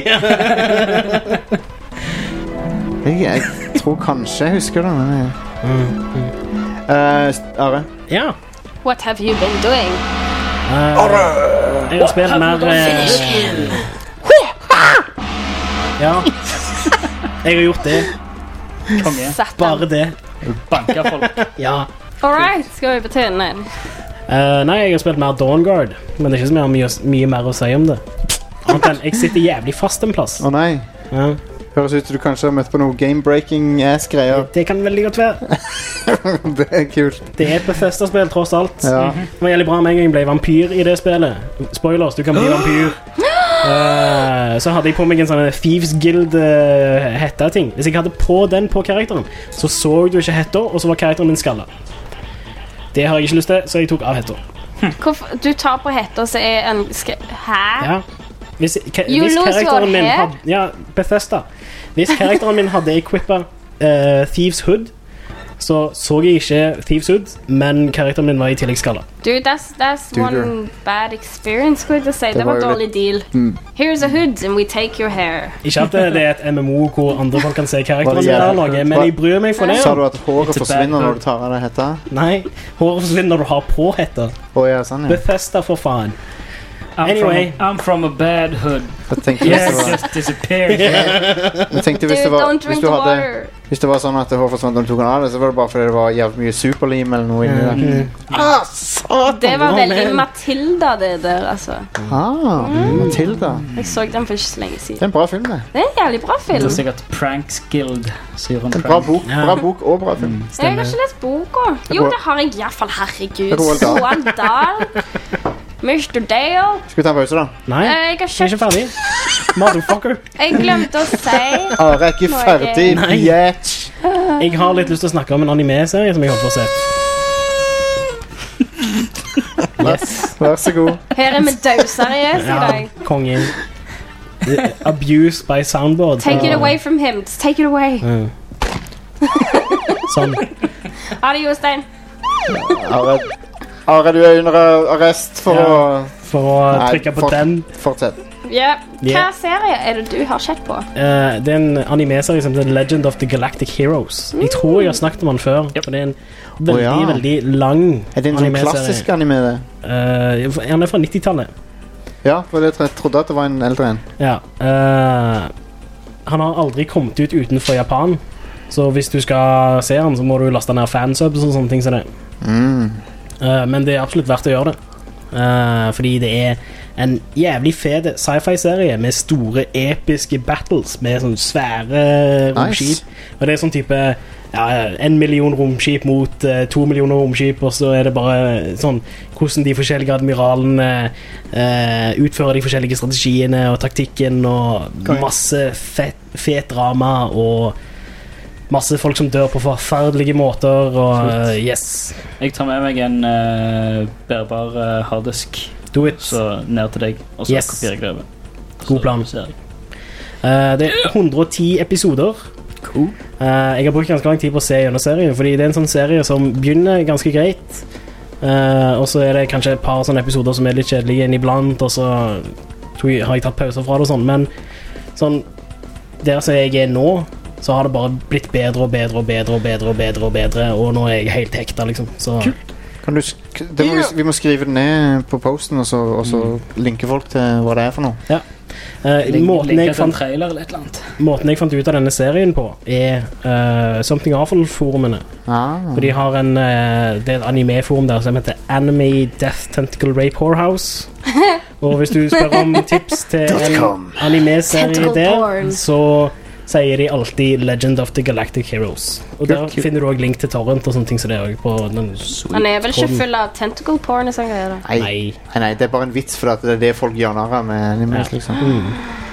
Jeg, jeg tror kanskje jeg husker det, men jeg... Mm. Eh, Are, Ja. What have you been doing? Uh, jeg har spilt mer uh, Ja. Jeg har gjort det. Kom igjen. Bare det. Banka folk. Ja. Alright, skal vi på tiden? Uh, nei, jeg har spilt mer Dawn Guard, men det er ikke så mye, mye mer å si om det. Annet enn, jeg sitter jævlig fast en plass. Å oh, nei. Ja. Høres ut som du kanskje har møtt på noe game-breaking ass-greier. Det kan veldig godt være. Det er kult. Det er et Bethesda-spill, tross alt. Ja. Det var jævlig bra med en gang jeg ble vampyr i det spillet. Spoilers, du kan bli vampyr. Uh, så hadde jeg på meg en sånn Thieves Guild uh, hetta-ting. Hvis jeg hadde på den på karakteren, så så du ikke hetta, og så var karakteren min skalla. Det har jeg ikke lyst til, så jeg tok av hetta. Hvorfor? Du tar på hetta, så er en sk- Hæ? Ja. Hvis, ka- You hvis lose karakteren your min hair? hadde, ja, Bethesda. Hvis karakteren min hadde equippet uh, Thieves Hood, så så jeg ikke Thieves Hood, men karakteren min var i tillegg skalla. Dude, that's, that's Dude, one you're- bad experience, skulle jeg si. Det Det var var jo en dårlig deal. Mm. Here's a hood, and we take your hair. Ikke at det, det er et M M O hvor andre folk kan se Var karakteren det min eller jævlig- noe, men jeg bryr meg for det. Sa du at håret It's a forsvinner bad når hood. du tar av deg hetta? Nei, håret forsvinner når du har på hetta. Å ja, sånn ja. Bethesda, for faen. I'm, Anyway. from a, I'm from a bad hood. Jeg tenkte hvis Yes, det var, just disappeared. jeg tenkte hvis Dude, det var, don't hvis drink du the hadde, water. hvis det var sånn at håret forsvant når du tok den av det, så var det bare fordi det var jævlig mye superlim eller noe inni der. Mm. Ah, satan! Det var Å, veldig man. Matilda, det der, altså. Ah, Matilda. Jeg så den for ikke så lenge Det siden. er en bra film, det. Det er en jævlig bra Det film. er sikkert Pranks Guild. Sier hun En bra prank. bok, Ja. bra bok og bra film. Jeg har ikke lest boka. Jo, det har jeg i hvert fall. Herregud. Roald Dahl. Roald Dahl. mister Dale. Skal vi ta en pause, da? Nei, Eh, Jeg har jeg er ikke kjøpt ferdig. Motherfucker. Jeg glemte å si Are er ikke Nå er ferdig, Nei. bitch. Jeg har litt lyst til å snakke om en anime-serie som jeg holdt på å se. Yes. Vær så god. Her er vi dødseriøse i Ja, dag. kongen. Abuse by soundboard. Take it away from him. Just take it away. Mm. Sånn. Ha det, Jostein. Are, Are, du er under arrest for Ja. å For å Nei, trykke på fort- den. Fortsett. Ja. Hva Ja. serie er det du har sett på? Eh, det er en anime-serie som heter Legend of the Galactic Heroes. Jeg tror jeg har snakket om den før. For det er en veldig, Å, ja. veldig lang Er det en sånn anime-serie. klassisk anime, det? Eh, han er fra nittitallet. Ja, for jeg trodde at det var en eldre en. Ja. eh, han har aldri kommet ut utenfor Japan. Så hvis du skal se han, så må du laste ned fansubs og sånne ting som det. Mm. Eh, men det er absolutt verdt å gjøre det. Eh, fordi det er en jævlig fet sci-fi-serie med store, episke battles med sånne svære romskip. Nice. Og det er sånn type ja, en million romskip mot eh, to millioner romskip, og så er det bare sånn hvordan de forskjellige admiralene eh, utfører de forskjellige strategiene og taktikken, og masse fet, fet drama og masse folk som dør på forferdelige måter, og eh, yes. Jeg tar med meg en uh, bærbar uh, harddisk Do it. så ned til deg, og så Yes. kopierer jeg det over. God Så plan. ser jeg. Eh, det er hundre og ti episoder. Cool. Eh, jeg har brukt ganske lang tid på å se gjennom serien, fordi det er en sånn serie som begynner ganske greit, eh, og så er det kanskje et par sånne episoder som er litt kjedelige inniblant, og så tror jeg, har jeg tatt pauser fra det og sånn, men sånn der som jeg er nå, så har det bare blitt bedre og bedre og bedre og bedre og bedre, og bedre, og nå er jeg helt hekta, liksom. Så Kan du, sk- det må vi, vi må skrive det ned på posten, og så, og så linke folk til hva det er for noe. eh, Link- måten, linker jeg til en fant, trailer eller et eller annet. måten jeg fant ut av denne serien på, er eh, Something Awful-forumene. Ah. For de har en eh, det er et anime-forum der som heter Anime Death Tentacle Rape Whorehouse. Og hvis du spør om tips til en anime-serie Tentacle der, porn. så sier de alltid Legend of the Galactic Heroes. Og der Kult, kult. finner du også link til torrent og sånne ting som det er også på den. Han er vel ikke tråden. full av tentacle porn og sånn greier, da. Nei. Nei. Nei, nei, det er bare en vits for at det er det folk gjør narr av med animes, Ja. liksom. Mm.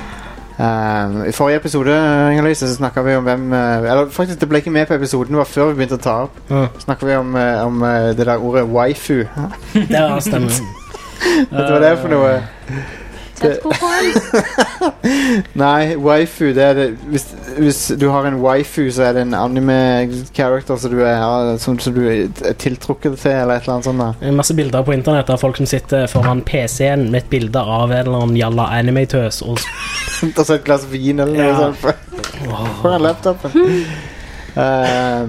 Um, I forrige episode Inger-Lise, så snakket vi om hvem uh, Eller faktisk, det ble ikke med på episoden, det var før vi begynte å ta opp. Ja. Snakket vi om, uh, om uh, det der ordet waifu. Det stemmer. Vet du hva det er for noe? Tentacle porn? Nei, waifu, det er det hvis, hvis du har en waifu, så er det en anime-character som du er, ja, som, som du er tiltrukket til, eller et eller annet sånt da. Det er masse bilder på internett av folk som sitter foran P C-en med et bilde av en eller annen jalla anime-tøs og Og så et glass vin eller noe Ja. sånt på, på en laptop. Um,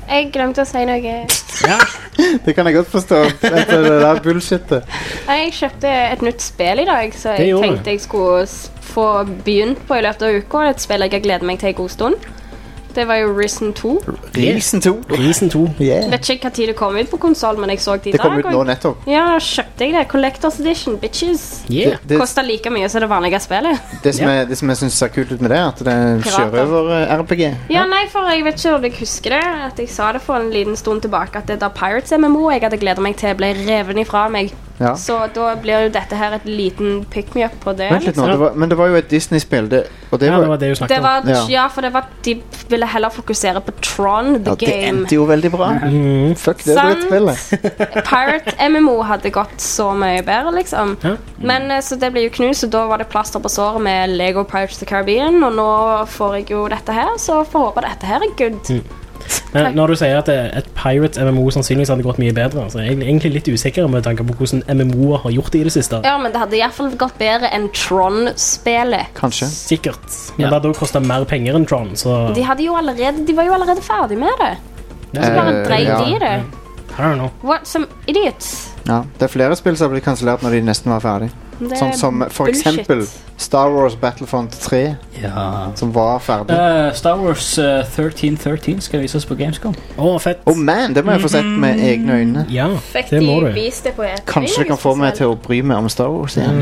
Jeg glemte å si noe. Ja. Det kan jeg godt forstå. Etter det der bullshitet. Jeg kjøpte et nytt spill i dag, så Det jeg gjorde tenkte jeg skulle s- få begynt på i løpet av uka. Et spill jeg har gledet meg til en god stund. Det var jo Risen to. Risen to. Risen to. Yeah. Vet ikke hva tid det kom ut på konsol, men jeg så det i Det dag. kom ut og nå jeg- nettopp. Ja, kjøpte jeg det. Collectors Edition, bitches. Yeah. Det, Koster like mye som det vanlige spillet. det, som jeg, det som jeg synes ser kult ut med det, er at det er en Pirater. sjørøver-R P G. Ja, nei, for jeg vet ikke om jeg husker det. At jeg sa det for en liten stund tilbake, at det der Pirates M M O jeg hadde gledet meg til, ble reven ifra meg. Ja. Så da blir jo dette her et liten pick-me-up på det. Vent litt nå, liksom. det var, men det var jo et Disney-spill, det, og det Ja, var, det var det du Det snakket om. var, Ja. ja, for det var, de ville heller fokusere på Tron, the ja, det game. endte jo veldig bra. Mm. Fuck det Sant. drittspillet. Pirate M M O hadde gått så mye bedre, liksom. Ja. Men eh, så det ble jo knust, og da var det plaster på såret med Lego Pirates of the Caribbean, og nå får jeg jo dette her, så får håpe dette her er good. Men når du sier at det- et Pirates M M O sannsynligvis hadde gått mye bedre, så er jeg egentlig litt usikker med tanke på hvordan M M O-er har gjort det i det siste. Ja, men det hadde i hvert fall gått bedre enn Tron-spillet. Kanskje. Sikkert. Men Ja. det hadde også kostet mer penger enn Tron, så De, hadde jo allerede, de var jo allerede ferdig med det. Så Eh, bare dreide ja. de i det. I don't know. What, some idiots. Ja, det er flere spill som har blitt kansellert når de nesten var ferdig. Det er Sånn som for bullshit. eksempel Star Wars Battlefront tre, Ja. som var ferdig. Eh, Star Wars uh, thirteen thirteen skal vises på Gamescom. Å, fett. Oh man, det må jeg få sett med egne øyne. Ja, Fikk det må de du. vist det på E tre? Kanskje det kan få meg til å bry meg om Star Wars igjen.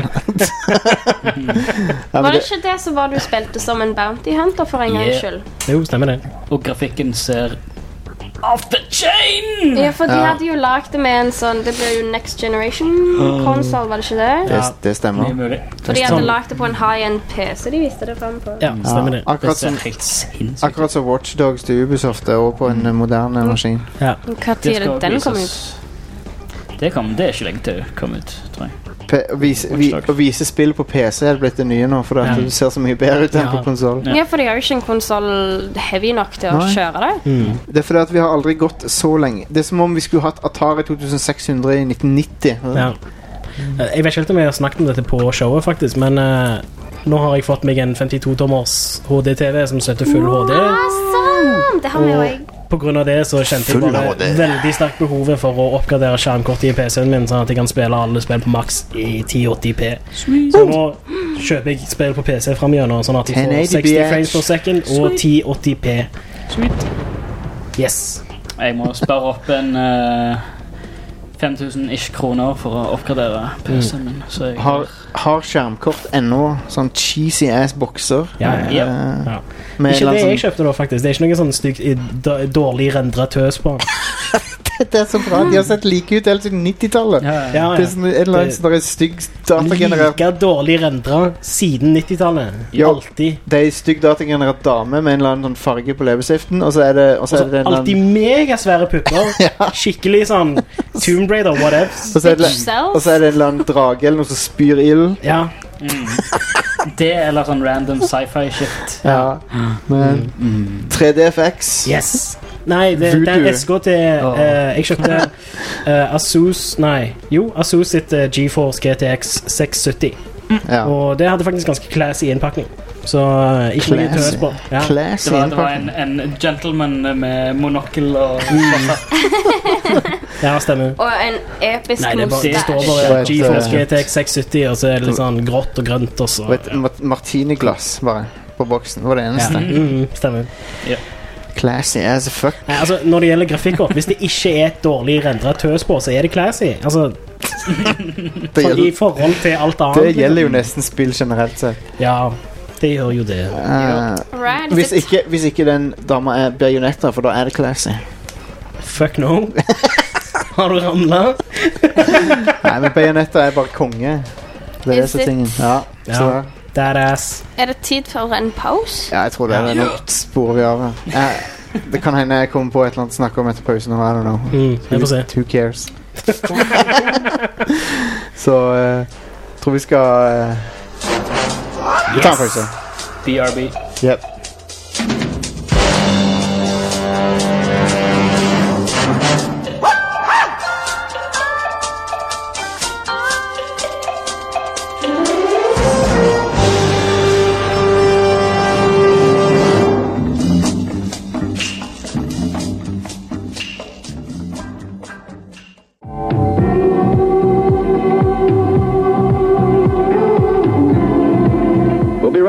ja, Var men det det, ikke det som var du spilte som en bounty hunter for en gangs Yeah. skyld? Jo, stemmer det. Og grafikken ser off the chain! Ja, for de Ja. hadde jo lagd det med en sånn Det ble jo Next Generation-konsol, var det ikke det? det, Ja. det Mye stemmer. mulig. For de hadde Sånn. lagd det på en high-end P C de viste det frem på. Ja, stemmer det. Det Akkurat ser som, helt sinnssykt ut. akkurat som Watch Dogs til Ubisoft er også på en eh, moderne maskin. Ja. Hva tid er det den kom ut? Det, kom, det er ikke lenge til å komme ut, tror jeg. P å, vise, vi, å vise spill på P C er blitt det nye nå, for Ja. det ser så mye bedre ut enn Ja. på konsoll. Ja. Ja, for de har jo ikke en konsoll heavy nok til å Nei. kjøre det. Mm. Det er fordi at vi har aldri gått så lenge. Det er som om vi skulle hatt Atari twenty-six hundred i nitten nitti. Ja. Eh, Jeg vet ikke helt om jeg har snakket om dette på showet, faktisk, men eh, nå har jeg fått meg en femtito tommers H D-T V som støtter full H D. Awesome! Det har vi jo Og jeg. på grunn av det så kjente jeg Full bare H D. veldig sterkt behovet for å oppgradere skjermkortet i P C-en min, sånn at jeg kan spille alle spill på maks i ti åtti p. Så nå kjøper jeg spill på P C frem igjennom, sånn at jeg ten får eighty seksti p. frames per second og ti åtti p. Sweet. Yes. Jeg må spare opp en uh, fem tusen ish kroner for å oppgradere P C-en min. Så jeg Har, har skjermkort ennå sånn cheesy ass bokser? Ja, ja. Ja. Eh, Ja. med Ikke en det eller jeg annen kjøpte da, faktisk. Det er ikke noe sånn stygt, i- d- dårlig rendret tøs på den. sånn, det er så bra. De har sett like ut helt siden nittitallet. Ja, ja. Ja, Det er sånn, en eller annen Det- sånn der stygg datagenerert Like dårlig rendret siden nittitallet. Jo. Alltid. Det er en stygg datagenerert dame med en eller annen sånn farge på leppestiften, og så er det, og så er det en eller Alltid annen megasvære pupper. Skikkelig sånn Tomb Raider, whatever. og så er det, Bitch self. og så er det en eller annen drage eller noe som spyr ild. Ja. Det eller sånn random sci-fi shit. Ja. Men tre D F X. Yes. Nei, det, det er Voodoo. S K til eh, Jeg kjøpte eh, Asus Nei, jo, Asus sitt eh, GeForce G T X seks sytti. Ja. Og det hadde faktisk ganske classy innpakning. Så eh, ikke noe Classy. tøs på. Ja. Classy Det var, det var innpakning. en, en gentleman med monokkel og Ja, stemmer. Og en episk Nei, det, er bare, det står mustache. bare Et, GeForce eh, G T X seks sytti, og så er det litt sånn grått og grønt, og så Og et ma- martiniglass bare på boksen. Det var det ja. eneste. mm, Stemmer. Classy as fuck. Nei, altså, når det gjelder grafikkort, hvis det ikke er et dårlig rendret tøs på, så er det classy. Altså, Det for, I gjelder, forhold til alt annet. det gjelder jo nesten spill generelt sett. Ja, det gjør jo det. Eh, Right, hvis, is it- ikke, hvis ikke den dama er Bayonetta, for da er det classy. Fuck no. Har du ramlet? Nei, men Bayonetta er bare konge. Det er det Is som er it- tingen. Ja, så, Ja. Badass. Er det tid for en pause? ja, jeg tror det er nok sporer vi av her. Eh, det kan hende jeg kommer på et eller annet å snakke om etter pausen. I don't know. Mm, vi får se. Who cares? Så eh, tror vi skal eh, Vi tar en pause. B R B. Yep.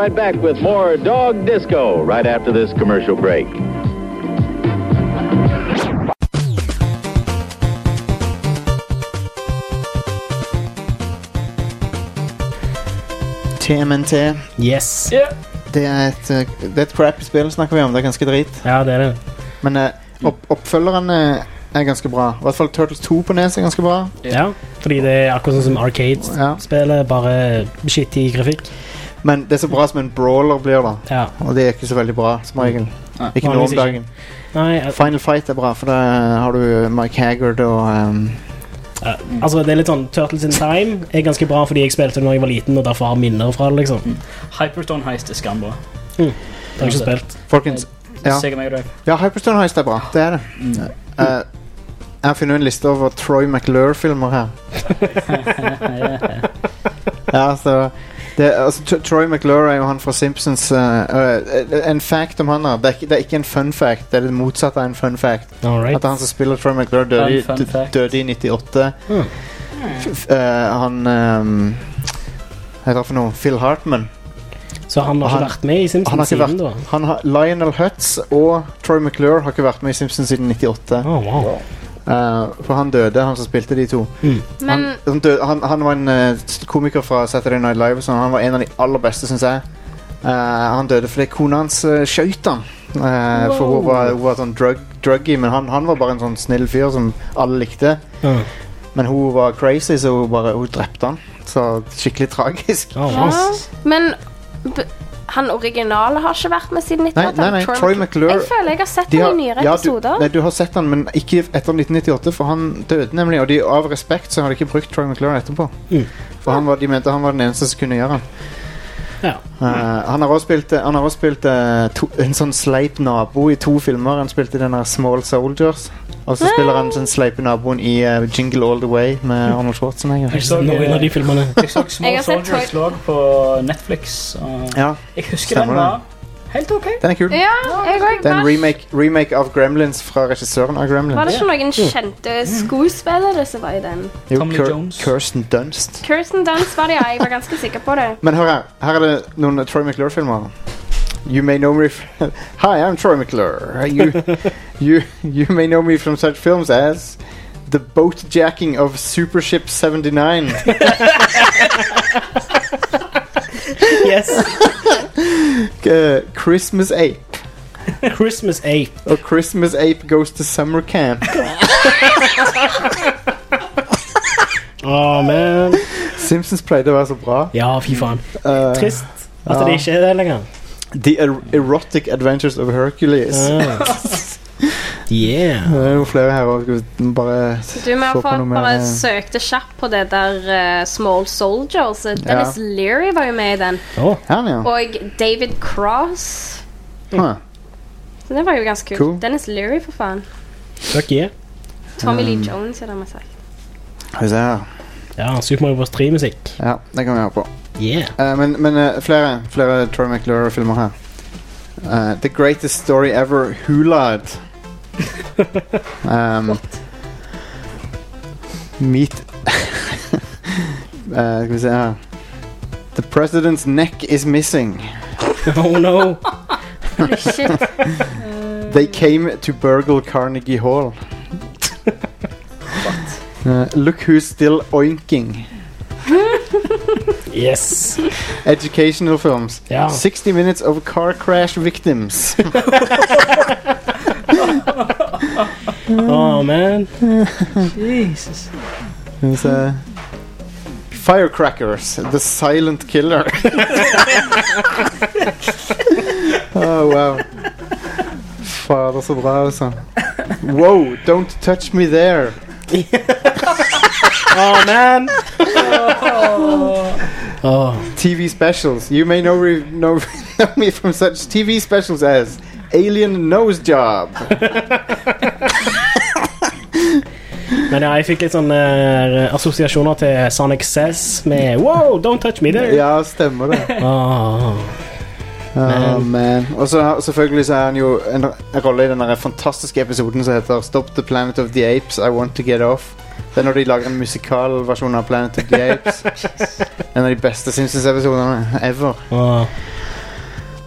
right back with more Dog Disco right after this commercial break. T M N T. Yes. Yeah. Det er et, uh, det er et crappy spill, snakker vi om. Det er ganske drit. Ja, det er det. Men uh, opp, oppfølgeren uh, er ganske bra. I hvert fall Turtles to på nes er ganske bra. Ja, fordi det er akkurat sånn som Arcade-spillet, ja. Bare skittig grafikk. Men det er så bra som en brawler blir da. Ja. Og det er ikke så veldig bra, som regel. Nei. Ikke nå om dagen. Nei, jeg... Final Fight er bra, for da har du Mike Haggard og... Um... Uh, altså, det er litt sånn Turtles in Time er ganske bra fordi jeg spilte det når jeg var liten, og derfor har minner fra det, liksom. Mm. Hyperstone Heist er skambra. Mm. Det har jeg ikke spilt. Folkens, ja. Ja, Hyperstone Heist er bra. Det er det. Mm. Uh, jeg har funnet en liste over Troy McClure-filmer her. Ja, så... Det, altså, Troy McClure er jo han fra Simpsons. uh, uh, En fact om han her, det er, ikke, det er ikke en fun fact. Det er det motsatte av en fun fact. Alright. At han som spiller Troy McClure døde, Fun, fun i, døde i nittiåtte. mm. F, uh, Han um, Hva heter det for noe? Phil Hartman. Så han har ikke han, vært med i Simpsons siden da? Han har, Lionel Hutz og Troy McClure har ikke vært med i Simpsons siden nittiåtte. Oh, wow. Uh, for han døde, han som spilte de to. mm. han, han, døde, han, han var en uh, komiker fra Saturday Night Live, så han var en av de aller beste, synes jeg. uh, Han døde fordi kona hans uh, skjøt han uh, wow. For hun var, hun var sånn drug, druggy. Men han, han var bare en sånn snill fyr som alle likte. mm. Men hun var crazy, så hun, bare, hun drepte han. Så skikkelig tragisk. oh, ja. Men b- han originale har ikke vært med siden nittiåtte. Nei, nei, nei, Troy McClure. Jeg føler jeg har sett de han har, i nyere ja, episoder. Du, nei, du har sett han, men ikke etter nitten nittiåtte, for han døde nemlig. Og de, av respekt så har de ikke brukt Troy McClure etterpå. mm. For han var, de mente han var den eneste som kunne gjøre han. Ja. uh, Han har også spilt, han har også spilt uh, to, en sånn sleip nabo i to filmer. Han spilte den der Small Soldiers. Og så spiller han den sleipe naboen i uh, Jingle All The Way med Arnold Schwarzenegger. Jeg så noen av de filmene. Jeg så Small Soldiers lå på Netflix. Ja, jeg husker den var helt ok. Den er kul. Ja, jeg også. Det er en remake, remake av Gremlins fra regissøren av Gremlins. Var det ikke noen kjente skuespillere som var i den? Jo, Tommy Kir- Jones. Kirsten Dunst. Kirsten Dunst var det, ja. Jeg var ganske sikker på det. Men hør her, her er det noen Troy McClure-filmer. You may know me f- Hi, I'm Troy McClure. You, you, you may know me from such films as The Boat Jacking of Supership seventy-nine. Yes. uh, Christmas Ape. Christmas Ape. Og Christmas Ape Goes to Summer Camp. Åh, oh, man. Simpsons pleide å være så bra. Ja, fy faen. Uh, Trist at ja. det ikke er det lenger. The er- Erotic Adventures of Hercules. Ah. Yeah. Det er jo flere her og skal vi bare Du må få på få noe bare mer. søkte kjapt på det der uh, Small Soldiers. Dennis Leary var jo med i den. Oh. Ja, ja. Og David Cross. Huh. Så det var jo ganske kult. Cool. Dennis Leary, for faen. Fuck yeah. Tommy Um. Lee Jones, ja, det må jeg si. Skal vi se her. Ja, Super Mario Bros. tre-musikk. Ja, det kan vi ha på. Yeah. Uh, men men uh, flere, flere Troy McClure-filmer her. Uh, The Greatest Story Ever, Hulad. um, meet uh, Skal vi se her. The President's Neck is Missing. Oh no. Shit. They came to burgle Carnegie Hall. uh, Look who's still oinking. Yes. Educational films. Ja. sixty minutes of car crash victims. Oh man. Jesus. There's, uh, Firecrackers, The Silent Killer. Oh wow. Fader, så bra, altså. Wow, don't touch me there. Oh man. Oh. T V specials. You may know, re- know, know me from such T V specials as Alien Nose Job. Men ja, jeg fikk litt sånne uh, assosiasjoner til Sonic Says med Wow, don't touch me there. Ja, stemmer det. Oh. Oh, man. Og så selvfølgelig så er han jo en, en rolle i den der fantastiske episoden som heter Stop the Planet of the Apes, I Want to Get Off. Det er når de lager en musikalversjon av Planet of the Apes. En av de beste Simpsons-episodene ever. Oh.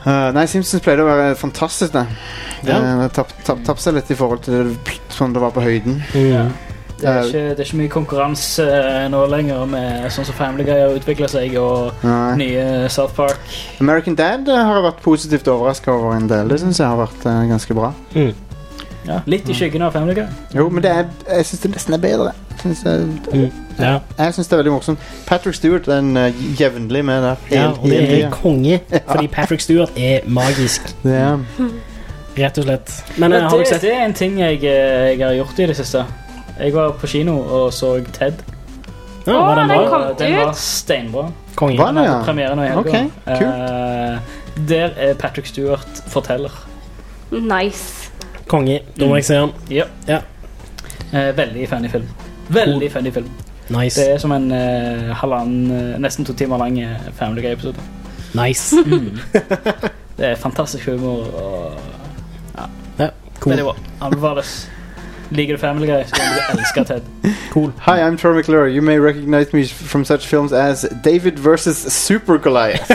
Uh, nei, Simpsons pleide å være fantastisk, det. Ja. Det tapp, tapp, tapp seg litt i forhold til det, sånn det var på høyden. Mm. Det er, ikke, det er ikke mye konkurranse uh, nå lenger med sånn som Family Guy har utviklet seg, og Nei. nye South Park. American Dad uh, har vært positivt overrasket over en del. Det synes jeg har vært uh, ganske bra. Mm. Ja, litt i skyggen av Family Guy. Jo, men det er, jeg synes det nesten er bedre. Jeg synes det, Mm. Ja. jeg synes det er veldig morsomt. Patrick Stewart er en uh, jevnlig med der. Ja, og det Hele er tiden. konge, fordi Patrick Stewart er magisk. Det er Rett og slett. Men Men uh, har du det, sett det er en ting jeg, eh, jeg har gjort i det siste. Jeg var på kino og så Ted. Ja, var den Å, den bra? kom Og den ut. var steinbra. Konge. Var Den det, hadde ja? premiere nå i helga. Ok, kult. Eh, der er Patrick Stewart forteller. Nice. Konge. Da må jeg se den. Ja. Ja. Eh, veldig funny film. Veldig funny film. Nice. Det er som en eh, halvannen, eh, nesten to timer lang eh, Family Guy-episode. Nice. Det er fantastisk humor og Ja, cool. veldig bra. Anbefales. Liker du Family Guy, så kan du elske Ted. Cool. Hi, I'm Troy McClure. You may recognize me from such films as David versus Super Goliath.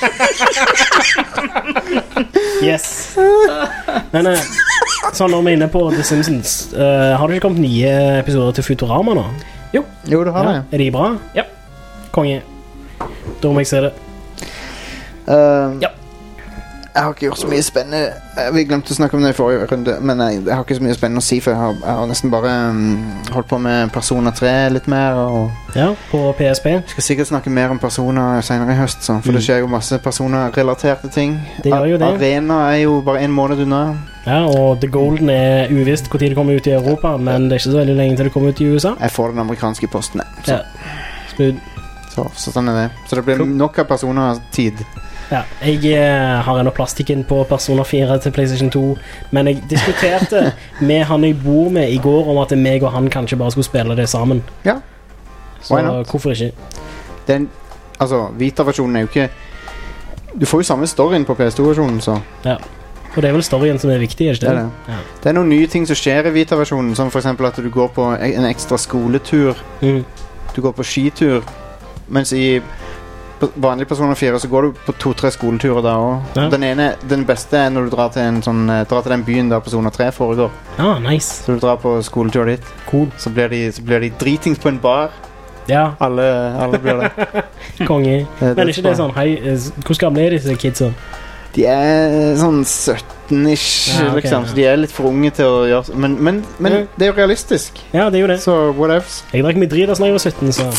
Yes. Men uh, sånn når vi er inne på The Simpsons, uh, har det ikke kommet nye episoder til Futurama nå? Jo, det har Ja. det. Er de bra? Ja. Konge. Da må jeg se det. Uh, Ja. Jeg har ikke gjort så mye spennende. Eh, Vi glemte å snakke om det i forrige runde, men jeg, jeg har ikke så mye spennende å si, for jeg har, jeg har nesten bare um, holdt på med Persona tre litt mer, og Ja, på P S P. jeg skal sikkert snakke mer om Persona senere i høst, så, for Mm. det skjer jo masse Persona-relaterte ting. Det gjør jo det. Arena er jo bare en måned unna. Ja, og The Golden er uvisst når det kommer ut i Europa, men det er ikke så veldig lenge til det kommer ut i U S A. Jeg får den amerikanske posten, jeg. så, Ja. Smooth. så, så sånn er det. Så det blir Cool. nok av Persona-tid. Ja, jeg eh, har ennå plastikken på Persona fire til PlayStation to, men jeg diskuterte med han jeg bor med i går om at meg og han kanskje bare skulle spille det sammen. Ja. Så Why not? hvorfor ikke? Den, altså, Vita-versjonen er jo ikke... Du får jo samme storyen på P S to-versjonen, så Ja. Og det er vel storyen som er viktig, er ikke det det? er det. Ja. Det er noen nye ting som skjer i Vita-versjonen, som for eksempel at du går på en ekstra skoletur. Mm. Du går på skitur, mens i på vanlig Persona fire så går du på to-tre skoleturer da også. Ja. Den ene, den beste er når du drar til, en sånn, eh, drar til den byen der Persona tre foregår. Ah, nice. Så du drar på skoletur dit. Cool. Så blir de, så blir de dritings på en bar. Ja, Alle, alle blir det. konge. Det er Men er ikke det dødsbra. sånn, hei, eh, hvor gamle er disse kidsa? De er sånn sytten-ish, Ja, ok, liksom. ja. Så de er litt for unge til å gjøre Men, men, men Ja. det er jo realistisk. Ja, det er jo det. Så whatevs. Jeg drakk mye drit da jeg var sytten, så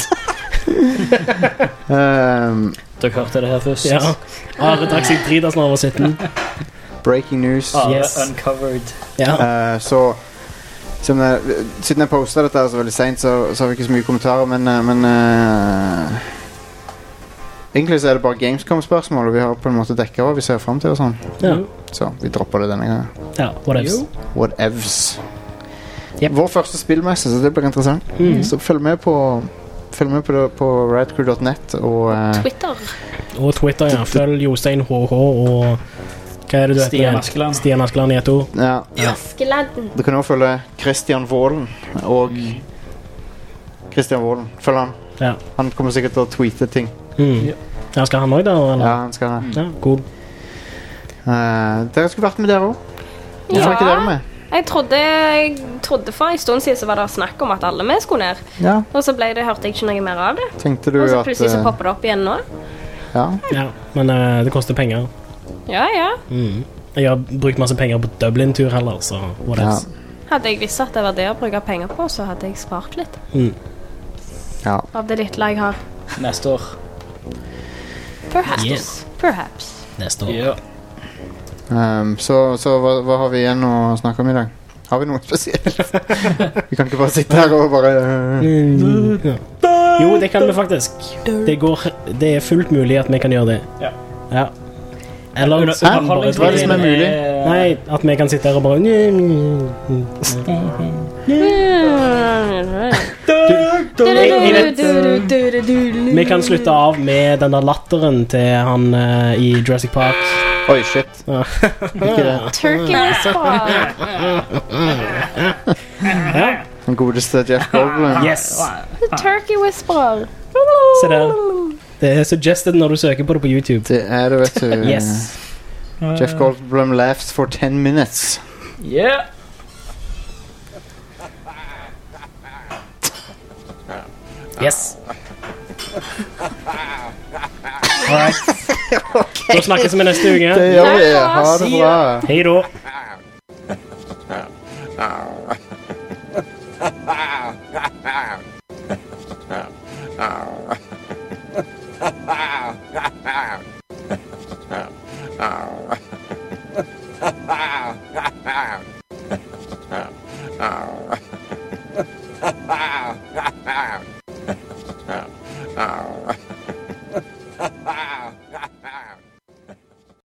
Um, Dere hørte det her først. ja. Are drakk seg drit da jeg var sytten. breaking news. Are Yes. uncovered. Ja. Eh, så som jeg, siden jeg postet dette her så veldig sent, så, så har vi ikke så mye kommentarer, men, eh, men eh, egentlig så er det bare Gamescom-spørsmål, og vi har på en måte dekket hva vi ser frem til og sånn. Ja, Så vi dropper det denne gangen. ja whatevs. Jo. Whatevs. Yep. Vår første spillmesse, så det blir interessant. Mm. Så følg med på Følg med på, det- på radcrew dot net og eh, Twitter. Og Twitter, ja. Følg Jostein H H og hva er det du heter? Stian Askeland. Stian Askeland i ett ord. ja. Askeladden. Du kan også følge Christian Vålen og Christian Vålen. Følg han. Ja. Han kommer sikkert til å tweete ting. Mm. Ja, skal han også da, eller? Ja, han skal det. Ja, cool. Eh, dere skulle vært med der også. Hvorfor er ikke dere med? Jeg trodde, jeg trodde for en stund siden så var det snakk om at alle vi skulle ned. Ja, Og så ble det, hørte jeg ikke noe mer av det. tenkte du Og så at plutselig så eh, popper det opp igjen nå. ja. Ja, men eh, det koster penger. Ja, ja. Mm. Jeg har brukt masse penger på Dublin-tur heller, så what Ja. else? Hadde jeg visst at det var det å bruke penger på, så hadde jeg spart litt Mm. ja. av det lille jeg har. Neste år. Perhaps. Yes. Perhaps. Neste år. Ja. Um, så så hva, hva har vi igjen å snakke om i dag? Har vi noe spesielt? Vi kan ikke bare sitte her og bare eh, Mm. Ja. Jo, det kan vi faktisk. Det, går, det er fullt mulig at vi kan gjøre det. Ja. Ja. Eller Under- så kan vi bare Hva er det som er mulig? Nei, at vi kan sitte her og bare Vi kan slutte av med den der latteren til han eh, i Jurassic Park. Oi, shit. Ja. Ikke det. Turkey whisper. Ja. Den godeste Jeff Goldblum. Yes. Turkey whisperer. Se der. Det er suggested når du søker på det på YouTube. Det er det, vet du. Yes. Jeff Goldblum laughs for ten minutes. Yeah. Yes. Alright. Okay. Da snakkes vi neste uke. Det gjør vi. Ha det bra. Hei da. Ah.